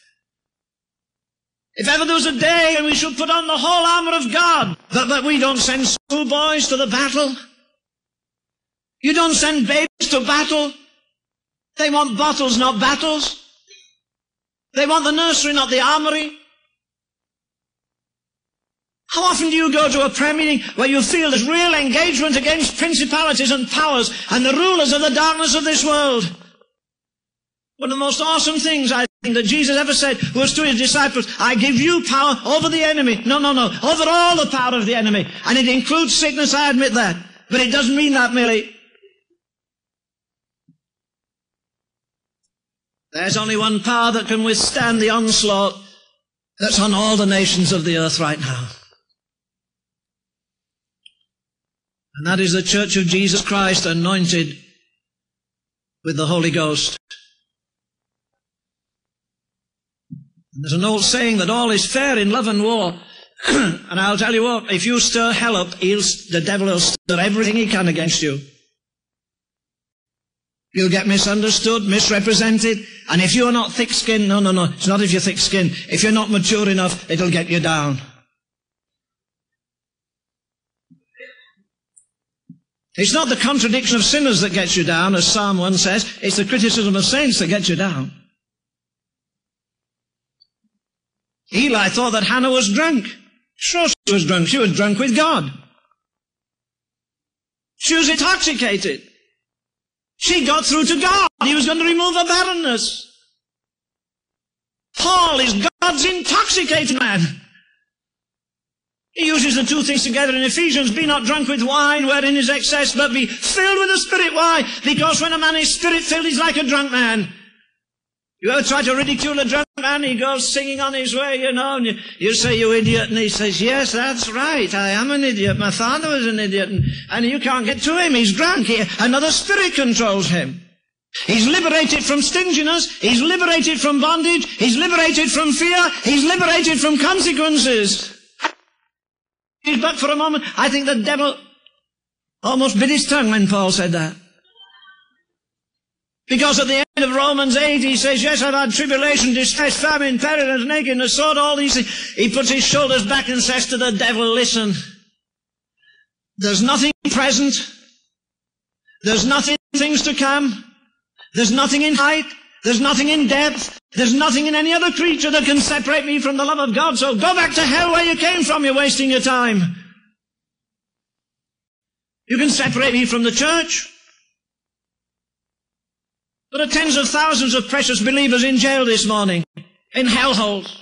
If ever there was a day when we should put on the whole armor of God, that we don't send schoolboys to the battle. You don't send babies to battle. They want bottles, not battles. They want the nursery, not the armory. How often do you go to a prayer meeting where you feel there's real engagement against principalities and powers and the rulers of the darkness of this world? One of the most awesome things I think that Jesus ever said was to his disciples, I give you power over the enemy. No, over all the power of the enemy. And it includes sickness, I admit that. But it doesn't mean that merely. There's only one power that can withstand the onslaught that's on all the nations of the earth right now. And that is the Church of Jesus Christ, anointed with the Holy Ghost. And there's an old saying that all is fair in love and war. And I'll tell you what, if you stir hell up, the devil will stir everything he can against you. You'll get misunderstood, misrepresented, and if you're not thick-skinned, no, it's not if you're thick-skinned. If you're not mature enough, it'll get you down. It's not the contradiction of sinners that gets you down, as Psalm 1 says. It's the criticism of saints that gets you down. Eli thought that Hannah was drunk. Sure, she was drunk. She was drunk with God. She was intoxicated. She got through to God. He was going to remove her barrenness. Paul is God's intoxicated man. He uses the two things together in Ephesians. Be not drunk with wine, wherein is excess, but be filled with the Spirit. Why? Because when a man is Spirit-filled, he's like a drunk man. You ever try to ridicule a drunk man? He goes singing on his way, you know, and you say, you idiot, and he says, yes, that's right, I am an idiot. My father was an idiot, and you can't get to him. He's drunk. Another spirit controls him. He's liberated from stinginess. He's liberated from bondage. He's liberated from fear. He's liberated from consequences. But for a moment, I think the devil almost bit his tongue when Paul said that. Because at the end of Romans 8, he says, yes, I've had tribulation, distress, famine, pestilence, nakedness, sword, all these things. He puts his shoulders back and says to the devil, listen, there's nothing present. There's nothing things to come. There's nothing in height. There's nothing in depth. There's nothing in any other creature that can separate me from the love of God. So go back to hell where you came from. You're wasting your time. You can separate me from the church. There are tens of thousands of precious believers in jail this morning, in hellholes.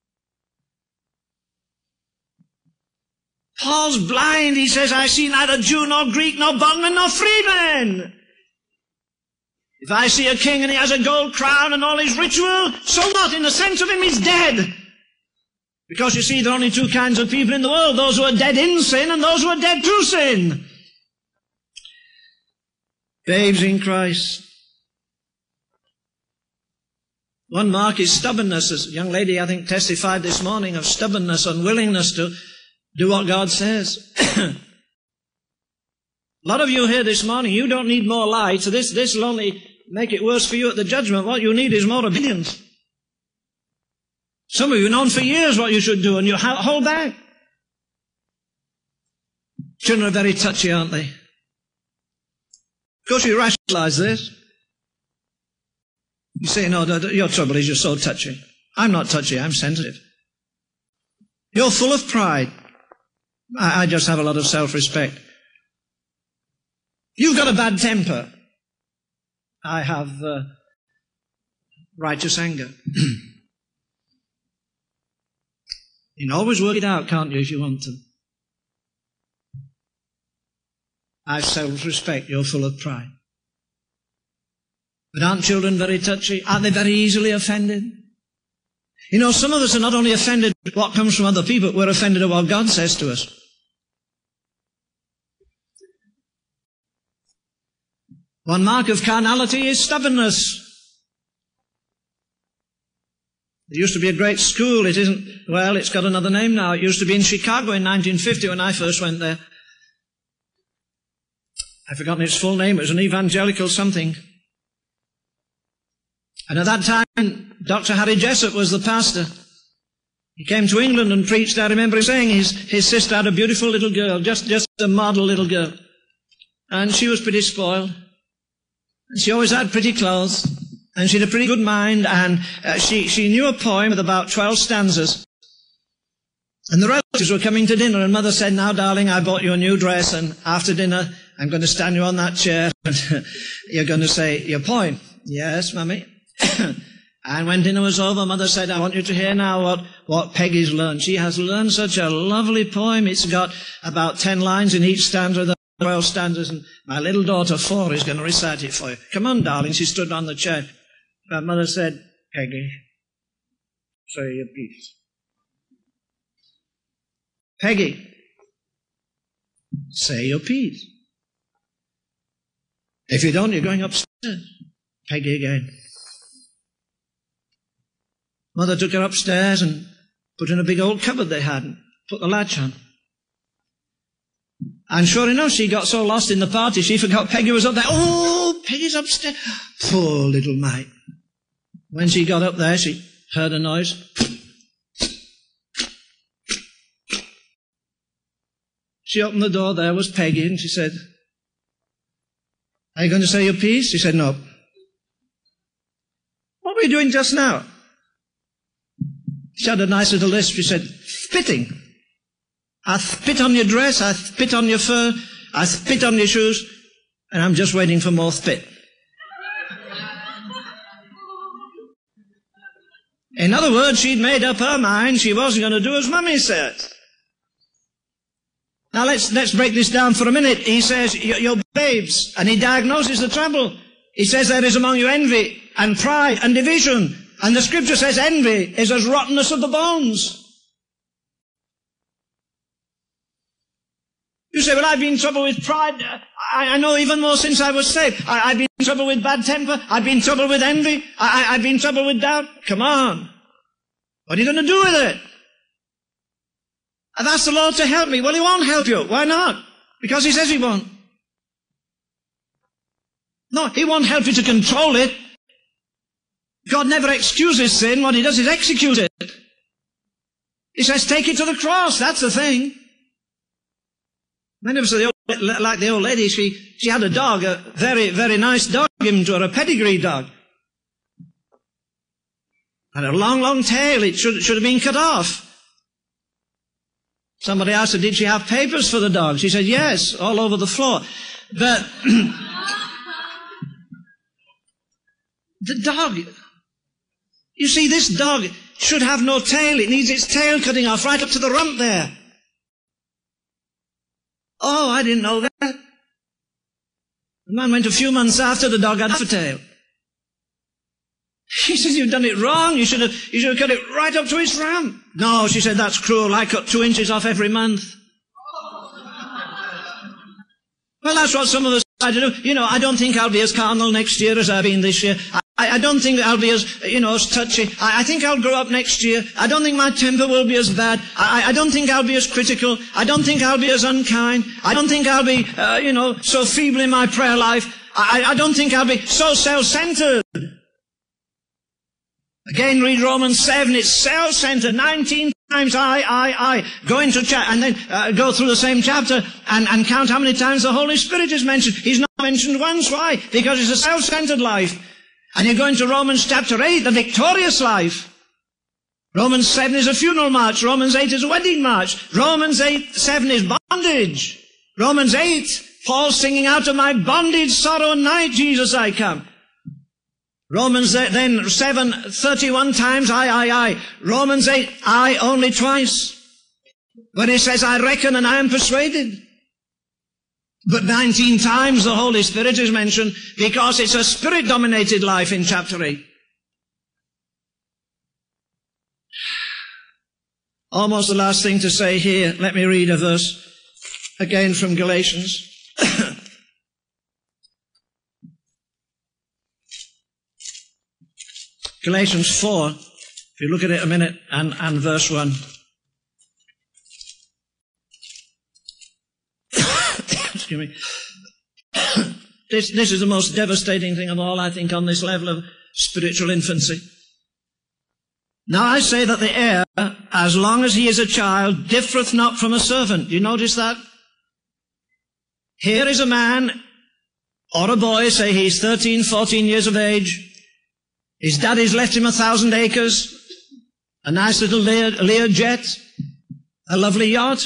Paul's blind. He says, I see neither Jew nor Greek nor bondman nor freeman. If I see a king and he has a gold crown and all his ritual, so what? In the sense of him, he's dead. Because you see, there are only two kinds of people in the world, those who are dead in sin and those who are dead to sin. Babes in Christ. One mark is stubbornness. As a young lady, I think, testified this morning of stubbornness, unwillingness to do what God says. A lot of you here this morning, you don't need more light, so this will only make it worse for you at the judgment. What you need is more obedience. Some of you have known for years what you should do, and you hold back. Children are very touchy, aren't they? Of course, you rationalize this. You say, no, your trouble is you're so touchy. I'm not touchy, I'm sensitive. You're full of pride. I just have a lot of self-respect. You've got a bad temper. I have righteous anger. You can always work it out, can't you, if you want to? I have self-respect. You're full of pride. But aren't children very touchy? Aren't they very easily offended? You know, some of us are not only offended at what comes from other people, we're offended at what God says to us. One mark of carnality is stubbornness. There used to be a great school. It isn't, well, it's got another name now. It used to be in Chicago in 1950 when I first went there. I've forgotten its full name. It was an evangelical something. And at that time, Dr. Harry Jessup was the pastor. He came to England and preached. I remember him saying his sister had a beautiful little girl, just a model little girl. And she was pretty spoiled. And she always had pretty clothes. And she had a pretty good mind. And she knew a poem with about 12 stanzas. And the relatives were coming to dinner. And Mother said, now, darling, I bought you a new dress. And after dinner, I'm going to stand you on that chair. And you're going to say your poem. Yes, Mummy. And when dinner was over, Mother said, I want you to hear now what Peggy's learned. She has learned such a lovely poem. It's got about 10 lines in each stanza, the 12 stanzas, and my little daughter, 4, is going to recite it for you. Come on, darling. She stood on the chair. But Mother said, Peggy, say your piece. Peggy, say your piece. If you don't, you're going upstairs. Peggy again. Mother took her upstairs and put in a big old cupboard they had and put the latch on. And sure enough, she got so lost in the party, she forgot Peggy was up there. Oh, Peggy's upstairs. Poor little mite. When she got up there, she heard a noise. She opened the door. There was Peggy, and she said, are you going to say your piece? She said, no. What were you doing just now? She had a nice little list. She said, spitting. I spit on your dress, I spit on your fur, I spit on your shoes, and I'm just waiting for more spit. In other words, she'd made up her mind she wasn't going to do as Mummy said. Now let's break this down for a minute. He says, you're babes, and he diagnoses the trouble. He says there is among you envy and pride and division. And the scripture says envy is as rottenness of the bones. You say, well, I've been in trouble with pride. I know even more since I was saved. I've been in trouble with bad temper. I've been in trouble with envy. I've been in trouble with doubt. Come on. What are you going to do with it? I've asked the Lord to help me. Well, He won't help you. Why not? Because He says He won't. No, He won't help you to control it. God never excuses sin. What He does is execute it. He says, take it to the cross. That's the thing. Many of us are like the old lady. She had a dog, a very, very nice dog given to her, a pedigree dog. Had a long, long tail. It should have been cut off. Somebody asked her, did she have papers for the dog? She said, yes, all over the floor. But the dog, you see, this dog should have no tail. It needs its tail cutting off right up to the rump there. Oh, I didn't know that. The man went a few months after the dog had half a tail. She says, you've done it wrong. You should have cut it right up to its rump. No, she said, that's cruel. I cut 2 inches off every month. Well, that's what some of us try to do. You know, I don't think I'll be as carnal next year as I've been this year. I don't think I'll be as, as touchy. I think I'll grow up next year. I don't think my temper will be as bad. I don't think I'll be as critical. I don't think I'll be as unkind. I don't think I'll be, so feeble in my prayer life. I don't think I'll be so self-centered. Again, read Romans 7. It's self-centered. 19 times I. Go into and then go through the same chapter and count how many times the Holy Spirit is mentioned. He's not mentioned once. Why? Because it's a self-centered life. And you go into Romans chapter 8, the victorious life. Romans 7 is a funeral march. Romans 8 is a wedding march. Romans 7 is bondage. Romans 8, Paul singing, out of my bondage, sorrow and night, Jesus, I come. Romans then 7, 31 times, I. Romans 8, I only twice. But he says, I reckon and I am persuaded. But 19 times the Holy Spirit is mentioned because it's a Spirit-dominated life in chapter 8. Almost the last thing to say here. Let me read a verse again from Galatians. Galatians 4, if you look at it a minute, and verse 1. Excuse me. This is the most devastating thing of all, I think, on this level of spiritual infancy. Now I say that the heir, as long as he is a child, differeth not from a servant. You notice that? Here is a man, or a boy, say he's 13, 14 years of age. His daddy's left him 1,000 acres, a nice little Learjet, a lovely yacht,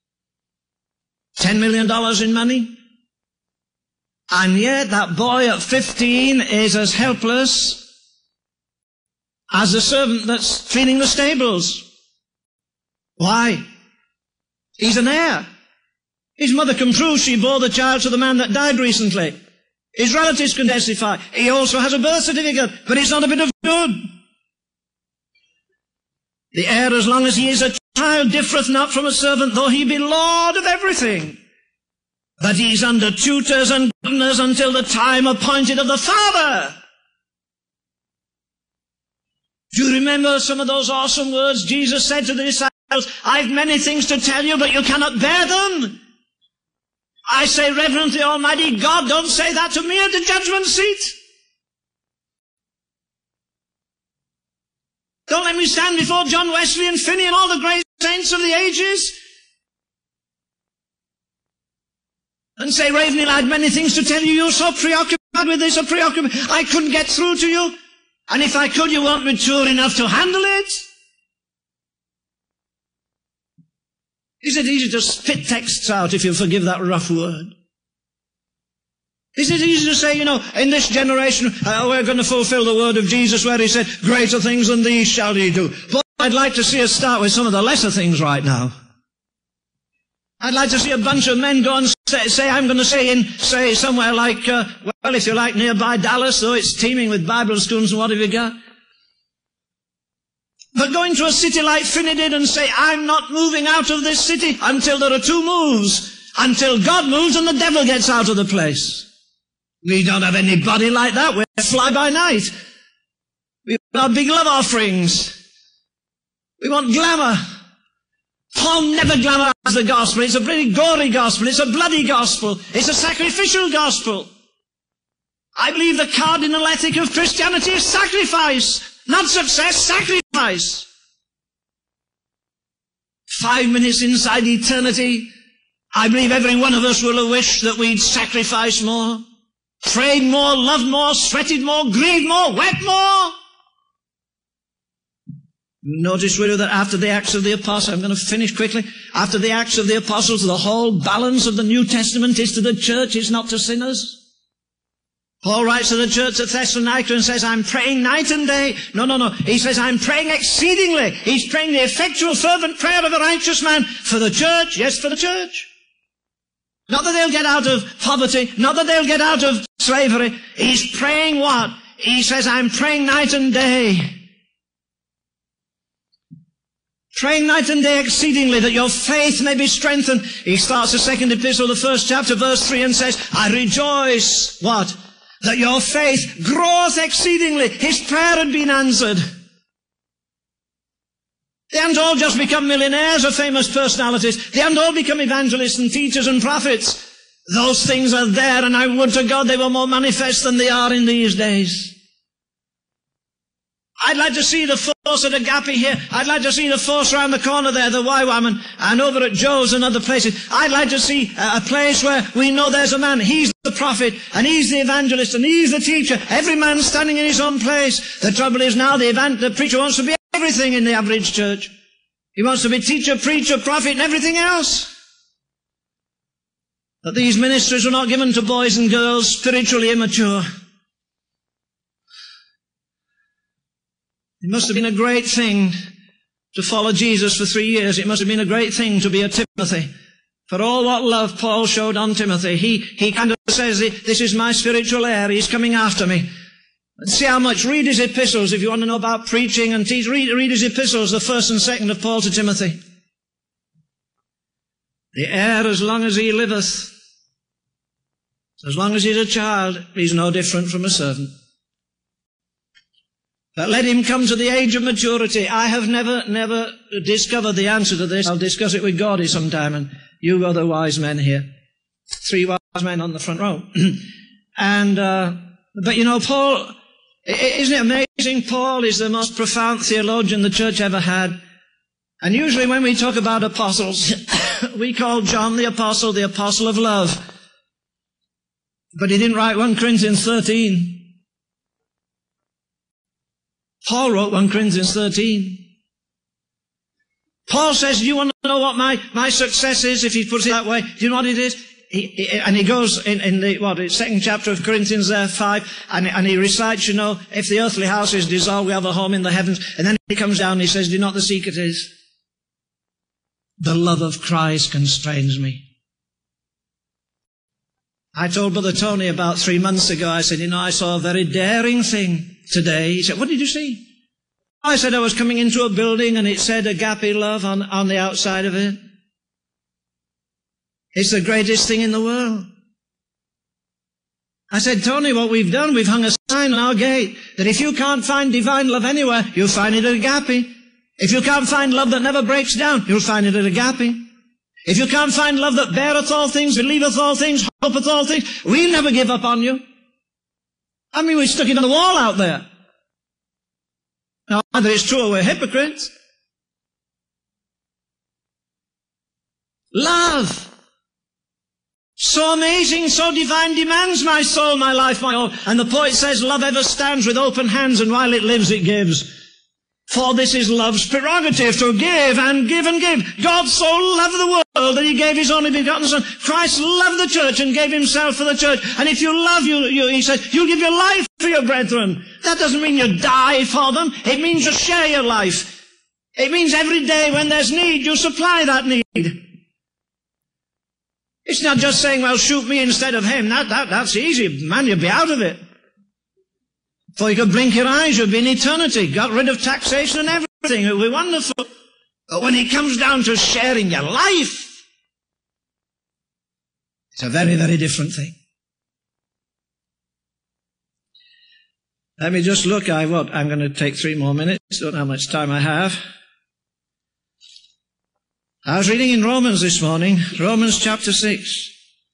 $10 million in money. And yet that boy at 15 is as helpless as the servant that's feeding the stables. Why? He's an heir. His mother can prove she bore the child to the man that died recently. His relatives can testify. He also has a birth certificate, but it's not a bit of good. The heir, as long as he is a child, differeth not from a servant, though he be lord of everything. But he's under tutors and governors until the time appointed of the Father. Do you remember some of those awesome words Jesus said to the disciples? I've many things to tell you, but you cannot bear them. I say reverently, Almighty God, don't say that to me at the judgment seat. Don't let me stand before John Wesley and Finney and all the great saints of the ages and say, Ravenhill, I had many things to tell you. You're so preoccupied with this, so preoccupied. I couldn't get through to you. And if I could, you won't mature enough to handle it. Is it easy to spit texts out, if you forgive that rough word? Is it easy to say, in this generation, we're going to fulfill the word of Jesus where he said, greater things than these shall ye do. But I'd like to see us start with some of the lesser things right now. I'd like to see a bunch of men go and say I'm going to say somewhere like, if you like, nearby Dallas, though it's teeming with Bible students and what have you got. But go into a city like Finney did and say, I'm not moving out of this city until there are two moves. Until God moves and the devil gets out of the place. We don't have anybody like that. We're fly by night. We want our big love offerings. We want glamour. Paul never glamorized the gospel. It's a pretty gory gospel. It's a bloody gospel. It's a sacrificial gospel. I believe the cardinal ethic of Christianity is sacrifice. Not success, sacrifice. 5 minutes inside eternity, I believe every one of us will have wished that we'd sacrificed more. Prayed more, loved more, sweated more, grieved more, wept more. Notice, widow, that after the Acts of the Apostles, I'm going to finish quickly, after the Acts of the Apostles, the whole balance of the New Testament is to the church, it's not to sinners. Paul writes to the church at Thessalonica and says, I'm praying night and day. No. He says, I'm praying exceedingly. He's praying the effectual, fervent prayer of a righteous man for the church. Yes, for the church. Not that they'll get out of poverty, not that they'll get out of slavery. He's praying what? He says, I'm praying night and day. Praying night and day exceedingly that your faith may be strengthened. He starts the second epistle, the first chapter, verse 3, and says, I rejoice, what? That your faith groweth exceedingly. His prayer had been answered. They haven't all just become millionaires or famous personalities. They haven't all become evangelists and teachers and prophets. Those things are there, and I would to God they were more manifest than they are in these days. I'd like to see the force at Agape here. I'd like to see the force around the corner there, the YWAM, and over at Joe's and other places. I'd like to see a place where we know there's a man. He's the prophet, and he's the evangelist, and he's the teacher. Every man standing in his own place. The trouble is now the preacher wants to be everything in the average church. He wants to be teacher, preacher, prophet, and everything else. But these ministries were not given to boys and girls spiritually immature. It must have been a great thing to follow Jesus for 3 years. It must have been a great thing to be a Timothy. For all what love Paul showed on Timothy, he kind of says, this is my spiritual heir, he's coming after me. And see how much, read his epistles if you want to know about preaching and teach. Read his epistles, the first and second of Paul to Timothy. The heir, as long as he liveth, as long as he's a child, he's no different from a servant. But let him come to the age of maturity. I have never discovered the answer to this. I'll discuss it with Gordy sometime, and you other wise men here. 3 wise men on the front row. But Paul, isn't it amazing? Paul is the most profound theologian the church ever had. And usually when we talk about apostles, we call John the apostle of love. But he didn't write 1 Corinthians 13. Paul wrote 1 Corinthians 13. Paul says, do you want to know what my success is, if he puts it that way? Do you know what it is? He goes in the second chapter of Corinthians there, 5, and he recites, if the earthly house is dissolved, we have a home in the heavens. And then he comes down and he says, do you know what the secret is? The love of Christ constrains me. I told Brother Tony about 3 months ago, I said, I saw a very daring thing today. He said, what did you see? I said, I was coming into a building and it said Agape Love on the outside of it. It's the greatest thing in the world. I said, Tony, what we've done, we've hung a sign on our gate that if you can't find divine love anywhere, you'll find it at Agape. If you can't find love that never breaks down, you'll find it at Agape. If you can't find love that beareth all things, believeth all things, hopeth all things, we'll never give up on you. I mean, we stuck it on the wall out there. Now, either it's true or we're hypocrites. Love. So amazing, so divine, demands my soul, my life, my all. And the poet says, love ever stands with open hands, and while it lives, it gives. For this is love's prerogative, to give and give and give. God so loved the world that he gave his only begotten Son. Christ loved the church and gave himself for the church. And if you love, he says, you'll give your life for your brethren. That doesn't mean you die for them. It means you share your life. It means every day when there's need, you supply that need. It's not just saying, well, shoot me instead of him. That's easy. Man, you'd be out of it. For you could blink your eyes, you'd be in eternity. Got rid of taxation and everything. It would be wonderful. But when it comes down to sharing your life, it's a very, very different thing. Let me just look. I'm going to take 3 more minutes. Don't know how much time I have. I was reading in Romans this morning, Romans chapter 6.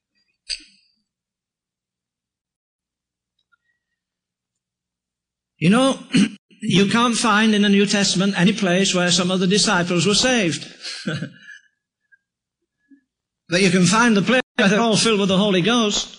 You know, you can't find in the New Testament any place where some of the disciples were saved. But you can find the place where they're all filled with the Holy Ghost.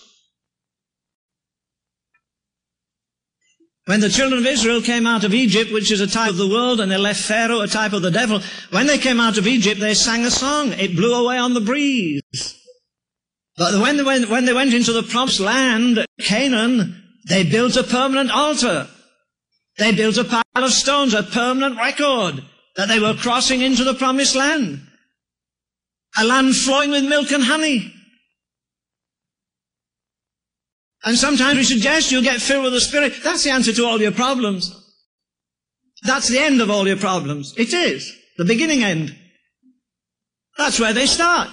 When the children of Israel came out of Egypt, which is a type of the world, and they left Pharaoh, a type of the devil, when they came out of Egypt, they sang a song. It blew away on the breeze. But when they went into the promised land, Canaan, they built a permanent altar. They built a pile of stones, a permanent record that they were crossing into the promised land. A land flowing with milk and honey. And sometimes we suggest you get filled with the Spirit. That's the answer to all your problems. That's the end of all your problems. It is. The beginning end. That's where they start.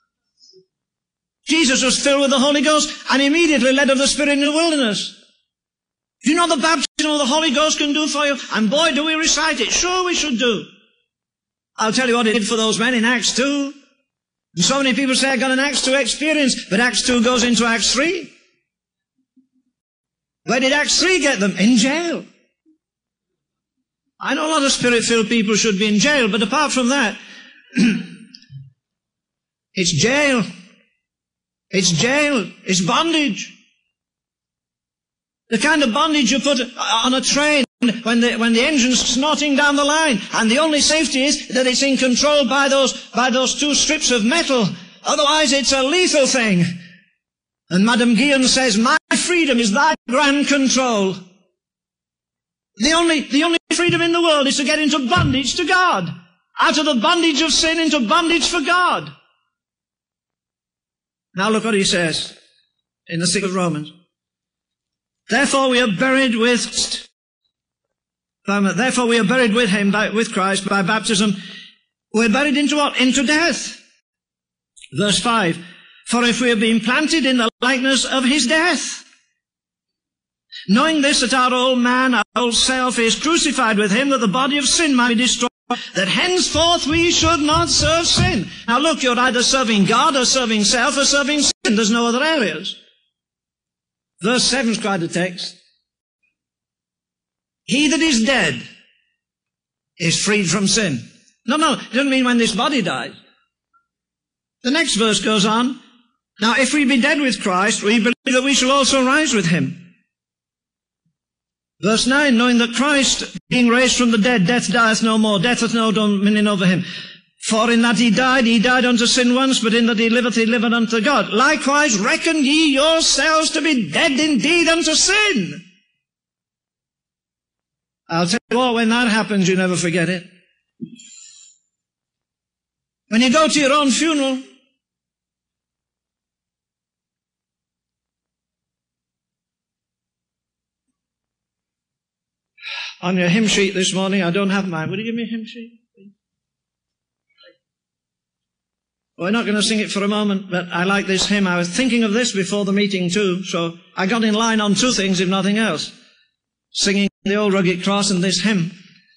Jesus was filled with the Holy Ghost and immediately led of the Spirit in the wilderness. Do you know the baptism of the Holy Ghost can do for you? And boy, do we recite it. Sure we should do. I'll tell you what it did for those men in Acts 2. And so many people say I got an Acts 2 experience, but Acts 2 goes into Acts 3. Where did Acts 3 get them? In jail. I know a lot of Spirit-filled people should be in jail, but apart from that, it's jail. It's jail. It's bondage. The kind of bondage you put on a train when the engine's snorting down the line, and the only safety is that it's in control by those 2 strips of metal. Otherwise, it's a lethal thing. And Madame Guyon says, my freedom is thy grand control. The only freedom in the world is to get into bondage to God. Out of the bondage of sin into bondage for God. Now look what he says in the 6th of Romans. Therefore we are buried with him, with Christ, by baptism. We're buried into what? Into death. Verse 5. For if we have been planted in the likeness of his death, knowing this, that our old man, our old self, is crucified with him, that the body of sin might be destroyed, that henceforth we should not serve sin. Now look, you're either serving God or serving self or serving sin. There's no other areas. Verse 7 is quite a text. He that is dead is freed from sin. No, it doesn't mean when this body dies. The next verse goes on. Now, if we be dead with Christ, we believe that we shall also rise with him. Verse 9, knowing that Christ, being raised from the dead, death dieth no more, death hath no dominion over him. For in that he died unto sin once, but in that he liveth unto God. Likewise, reckon ye yourselves to be dead indeed unto sin. I'll tell you what, when that happens, you never forget it. When you go to your own funeral, on your hymn sheet this morning, I don't have mine. Would you give me a hymn sheet? We're not going to sing it for a moment, but I like this hymn. I was thinking of this before the meeting too, so I got in line on 2 things, if nothing else. Singing the old rugged cross and this hymn.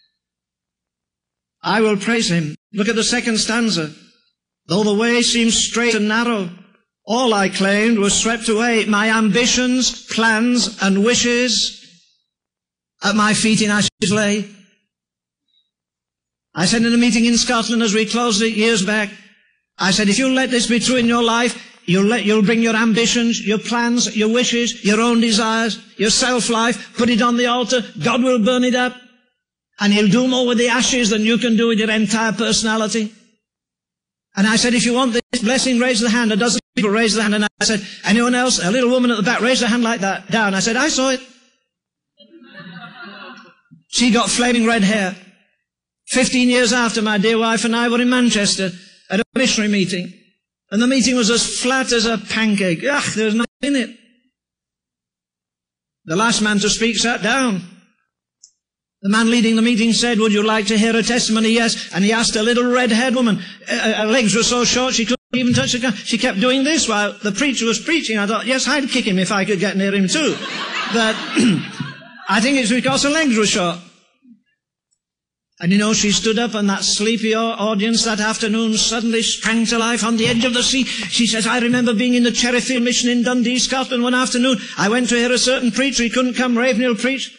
I will praise him. Look at the 2nd stanza. Though the way seems straight and narrow, all I claimed was swept away. My ambitions, plans, and wishes at my feet in ashes lay. I said in a meeting in Scotland as we closed it years back, I said, if you let this be true in your life, you'll bring your ambitions, your plans, your wishes, your own desires, your self-life, put it on the altar, God will burn it up. And he'll do more with the ashes than you can do with your entire personality. And I said, if you want this blessing, raise the hand. A dozen people raised their hand. And I said, anyone else? A little woman at the back raised her hand like that, down. I said, I saw it. She got flaming red hair. 15 years after, my dear wife and I were in Manchester at a missionary meeting. And the meeting was as flat as a pancake. Ugh, there was nothing in it. The last man to speak sat down. The man leading the meeting said, would you like to hear a testimony? Yes. And he asked a little red-haired woman. Her legs were so short she couldn't even touch the ground. She kept doing this while the preacher was preaching. I thought, yes, I'd kick him if I could get near him too. But I think it's because her legs were short. And you know, she stood up and that sleepy audience that afternoon suddenly sprang to life on the edge of the seat. She says, I remember being in the Cherryfield Mission in Dundee, Scotland one afternoon. I went to hear a certain preacher. He couldn't come. Ravenhill preach.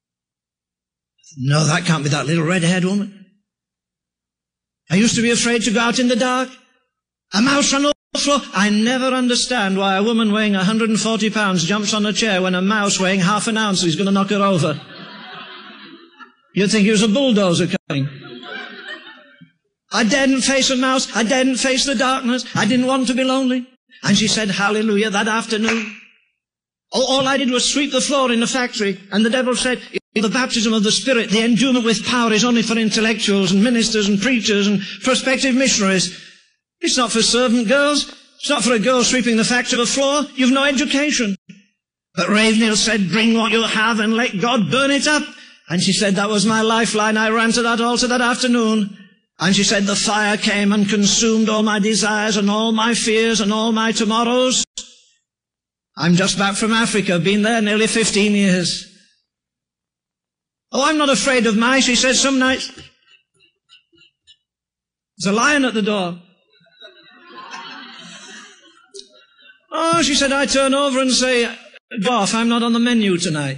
No, that can't be that little red-haired woman. I used to be afraid to go out in the dark. A mouse ran over the floor. I never understand why a woman weighing 140 pounds jumps on a chair when a mouse weighing half an ounce is going to knock her over. You'd think it was a bulldozer coming. I daredn't face a mouse. I daredn't face the darkness. I didn't want to be lonely. And she said, hallelujah, that afternoon. All I did was sweep the floor in the factory. And the devil said, the baptism of the Spirit, the endowment with power is only for intellectuals and ministers and preachers and prospective missionaries. It's not for servant girls. It's not for a girl sweeping the factory floor. You've no education. But Ravenhill said, bring what you have and let God burn it up. And she said, that was my lifeline. I ran to that altar that afternoon. And she said, the fire came and consumed all my desires and all my fears and all my tomorrows. I'm just back from Africa, been there nearly 15 years. Oh, I'm not afraid of mice, she said some nights. There's a lion at the door. Oh, she said, I turn over and say, go off, I'm not on the menu tonight.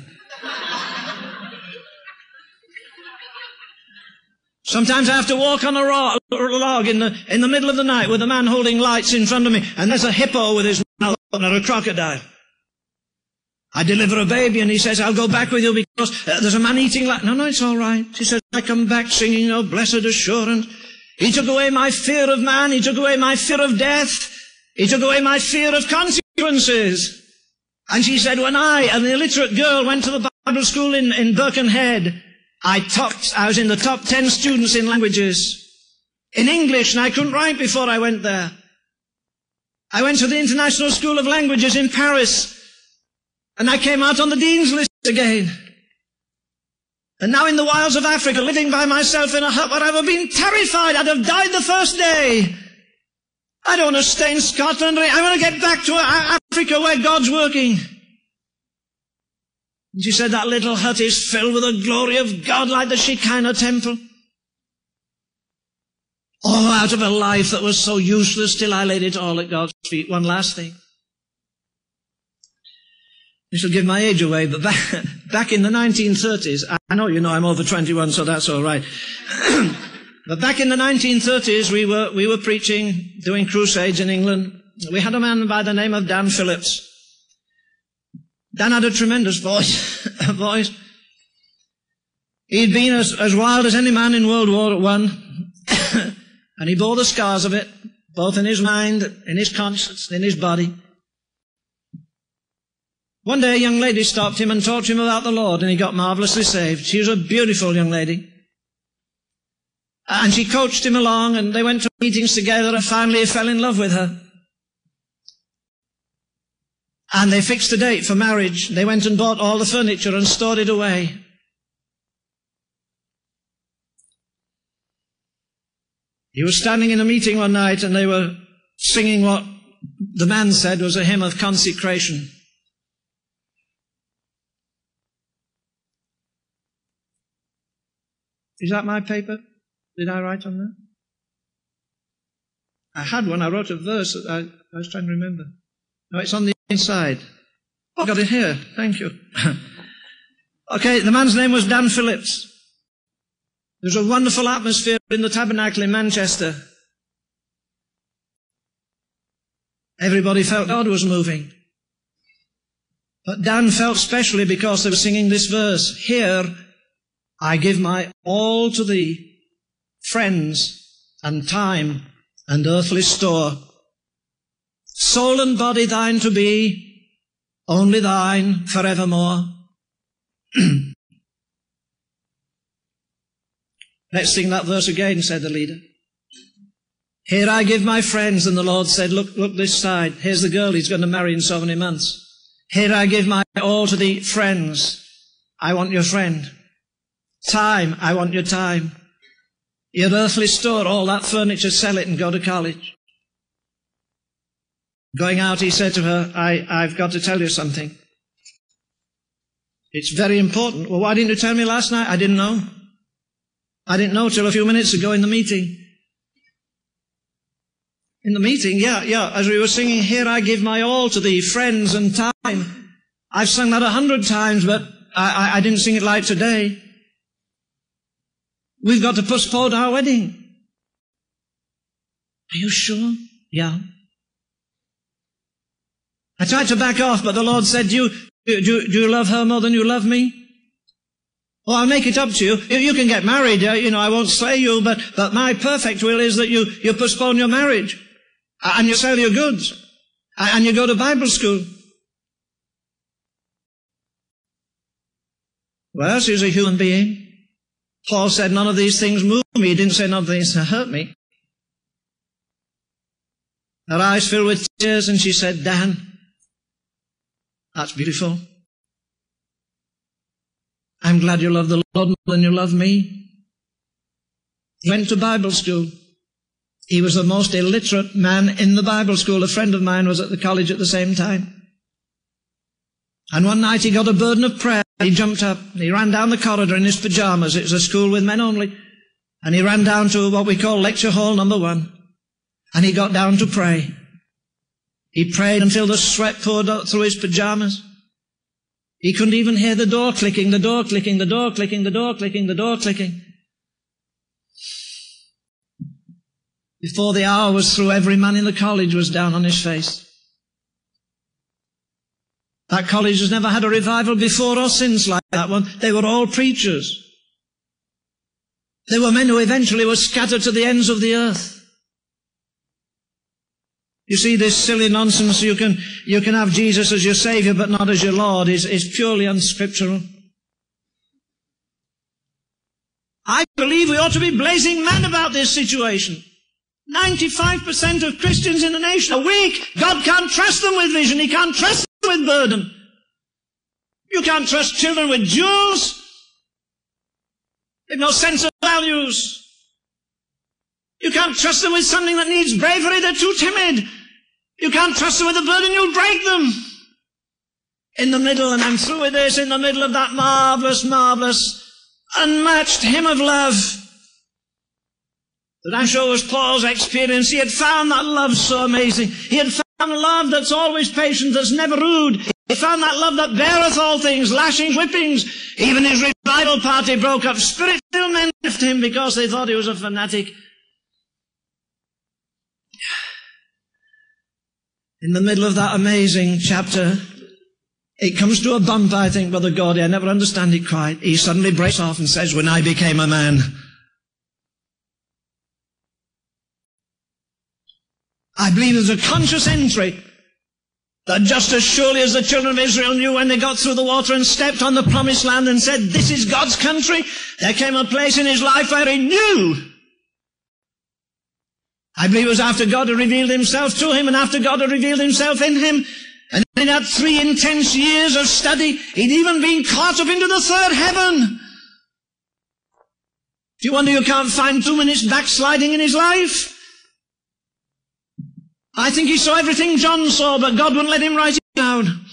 Sometimes I have to walk on a log in the middle of the night with a man holding lights in front of me, and there's a hippo with his mouth open or a crocodile. I deliver a baby and he says, I'll go back with you because there's a man eating like... No, it's all right. She says, I come back singing, oh, blessed assurance. He took away my fear of man. He took away my fear of death. He took away my fear of consequences. And she said, when I, an illiterate girl, went to the Bible school in Birkenhead, I was in the top 10 students in languages, in English, and I couldn't write before I went there. I went to the International School of Languages in Paris, and I came out on the Dean's List again. And now in the wilds of Africa, living by myself in a hut where I've been terrified. I'd have died the first day. I don't want to stay in Scotland. I want to get back to Africa where God's working. And she said, that little hut is filled with the glory of God like the Shekinah temple. All out of a life that was so useless till I laid it all at God's feet. One last thing. This will give my age away, but back in the 1930s, I know you know I'm over 21, so that's all right. But back in the 1930s, we were preaching, doing crusades in England. We had a man by the name of Dan Phillips. Dan had a tremendous voice. He'd been as wild as any man in World War I, and he bore the scars of it, both in his mind, in his conscience, in his body. One day a young lady stopped him and talked to him about the Lord, and he got marvelously saved. She was a beautiful young lady. And she coached him along, and they went to meetings together, and finally he fell in love with her. And they fixed a date for marriage. They went and bought all the furniture and stored it away. He was standing in a meeting one night, and they were singing what the man said was a hymn of consecration. Is that my paper? Did I write on that? I had one. I wrote a verse that I was trying to remember. No, it's on the inside. Oh, I got it here. Thank you. Okay, the man's name was Dan Phillips. There's a wonderful atmosphere in the Tabernacle in Manchester. Everybody felt God was moving. But Dan felt specially because they were singing this verse. Here I give my all to thee, friends and time and earthly store. Soul and body thine to be, only thine forevermore. Let's sing that verse again, said the leader. Here I give my friends, and the Lord said, look this side. Here's the girl he's going to marry in so many months. Here I give my all to thee, friends. I want your friend. Time, I want your time. Your earthly store, all that furniture, sell it and go to college. Going out, he said to her, I've got to tell you something. It's very important. Well, why didn't you tell me last night? I didn't know. I didn't know till a few minutes ago in the meeting. In the meeting, yeah, as we were singing, here I give my all to thee, friends and time. I've sung that 100 times, but I didn't sing it like today. We've got to postpone our wedding. Are you sure? Yeah. I tried to back off, but the Lord said, do you love her more than you love me? Oh, I'll make it up to you. You can get married, I won't slay you, but my perfect will is that you postpone your marriage, and you sell your goods, and you go to Bible school. Well, she's a human being. Paul said, none of these things move me. He didn't say none of these hurt me. Her eyes filled with tears, and she said, Dan, that's beautiful. I'm glad you love the Lord more than you love me. He went to Bible school. He was the most illiterate man in the Bible school. A friend of mine was at the college at the same time. And one night he got a burden of prayer. He jumped up. He ran down the corridor in his pajamas. It was a school with men only. And he ran down to what we call lecture hall number 1. And he got down to pray. He prayed until the sweat poured out through his pajamas. He couldn't even hear the door clicking, the door clicking, the door clicking, the door clicking, the door clicking. Before the hour was through, every man in the college was down on his face. That college has never had a revival before or since like that one. They were all preachers. They were men who eventually were scattered to the ends of the earth. You see, this silly nonsense, you can have Jesus as your Savior but not as your Lord, is purely unscriptural. I believe we ought to be blazing mad about this situation. 95% of Christians in the nation are weak. God can't trust them with vision. He can't trust them with burden. You can't trust children with jewels. They've no sense of values. You can't trust them with something that needs bravery. They're too timid. You can't trust them with a burden. You'll break them. In the middle, and I'm through with this, in the middle of that marvelous, unmatched hymn of love that I'm sure was Paul's experience. He had found that love so amazing. He had found love that's always patient, that's never rude. He found that love that beareth all things, lashings, whippings. Even his revival party broke up. Spirit-filled men left him because they thought he was a fanatic. In the middle of that amazing chapter, it comes to a bump, I think, Brother Gordy. I never understand it quite. He suddenly breaks off and says, when I became a man. I believe there's a conscious entry that just as surely as the children of Israel knew when they got through the water and stepped on the promised land and said, this is God's country, there came a place in his life where he knew. I believe it was after God had revealed himself to him and after God had revealed himself in him. And in that 3 intense years of study, he'd even been caught up into the 3rd heaven. Do you wonder you can't find 2 minutes backsliding in his life? I think he saw everything John saw, but God wouldn't let him write it down.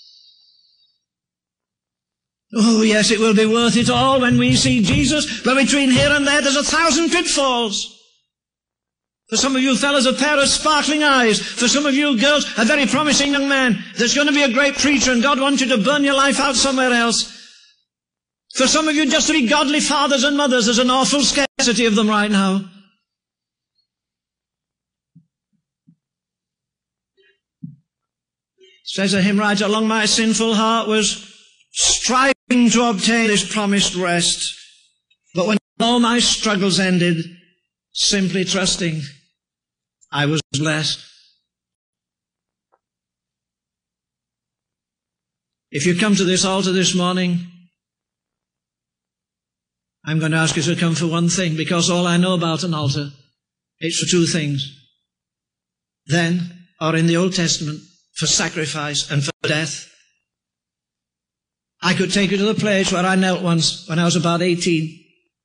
Oh yes, it will be worth it all when we see Jesus, but between here and there there's 1,000 pitfalls. For some of you fellas, a pair of sparkling eyes. For some of you girls, a very promising young man that's going to be a great preacher and God wants you to burn your life out somewhere else. For some of you just to be godly fathers and mothers, there's an awful scarcity of them right now. Says a hymn writer, long my sinful heart was striving to obtain this promised rest. But when all my struggles ended, simply trusting, I was blessed. If you come to this altar this morning, I'm going to ask you to come for one thing, because all I know about an altar, it's for two things. Then, or in the Old Testament, for sacrifice and for death. I could take you to the place where I knelt once when I was about 18.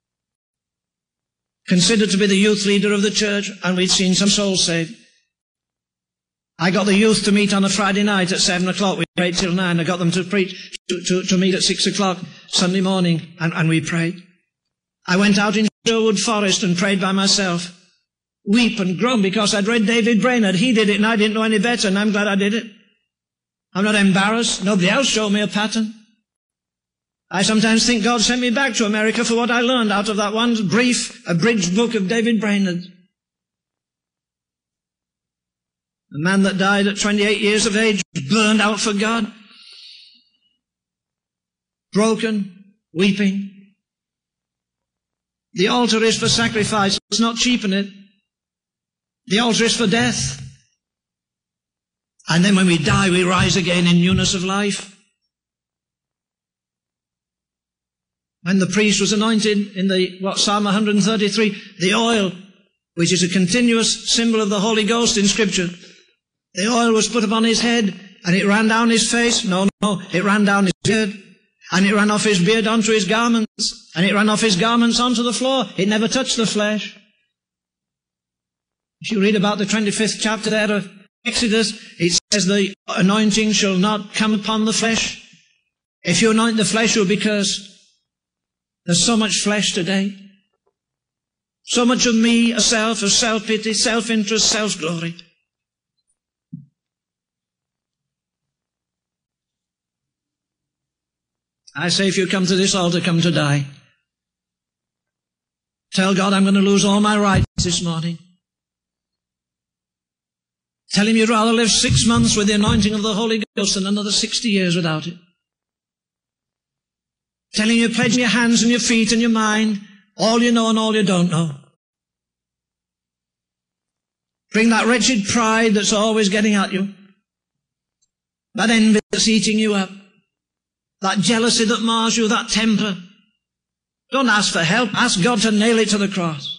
Considered to be the youth leader of the church, and we'd seen some souls saved. I got the youth to meet on a Friday night at 7 o'clock. We prayed till 9. I got them to preach, to meet at 6 o'clock Sunday morning, and we prayed. I went out in Sherwood Forest and prayed by myself. Weep and groan because I'd read David Brainerd. He did it and I didn't know any better, and I'm glad I did it. I'm not embarrassed. Nobody else showed me a pattern. I sometimes think God sent me back to America for what I learned out of that one brief, abridged book of David Brainerd. A man that died at 28 years of age, burned out for God, broken, weeping. The altar is for sacrifice. Let's not cheapen it. The altar is for death. And then when we die, we rise again in newness of life. When the priest was anointed in Psalm 133, the oil, which is a continuous symbol of the Holy Ghost in Scripture, the oil was put upon his head, and it ran down his face. No, it ran down his beard, and it ran off his beard onto his garments, and it ran off his garments onto the floor. It never touched the flesh. If you read about the 25th chapter there of Exodus, it says the anointing shall not come upon the flesh. If you anoint the flesh, you'll be cursed. There's so much flesh today. So much of me, of self-pity, self-interest, self-glory. I say, if you come to this altar, come to die. Tell God, I'm going to lose all my rights this morning. Tell him you'd rather live 6 months with the anointing of the Holy Ghost than another 60 years without it. Tell him you're pledging your hands and your feet and your mind, all you know and all you don't know. Bring that wretched pride that's always getting at you, that envy that's eating you up, that jealousy that mars you, that temper. Don't ask for help. Ask God to nail it to the cross.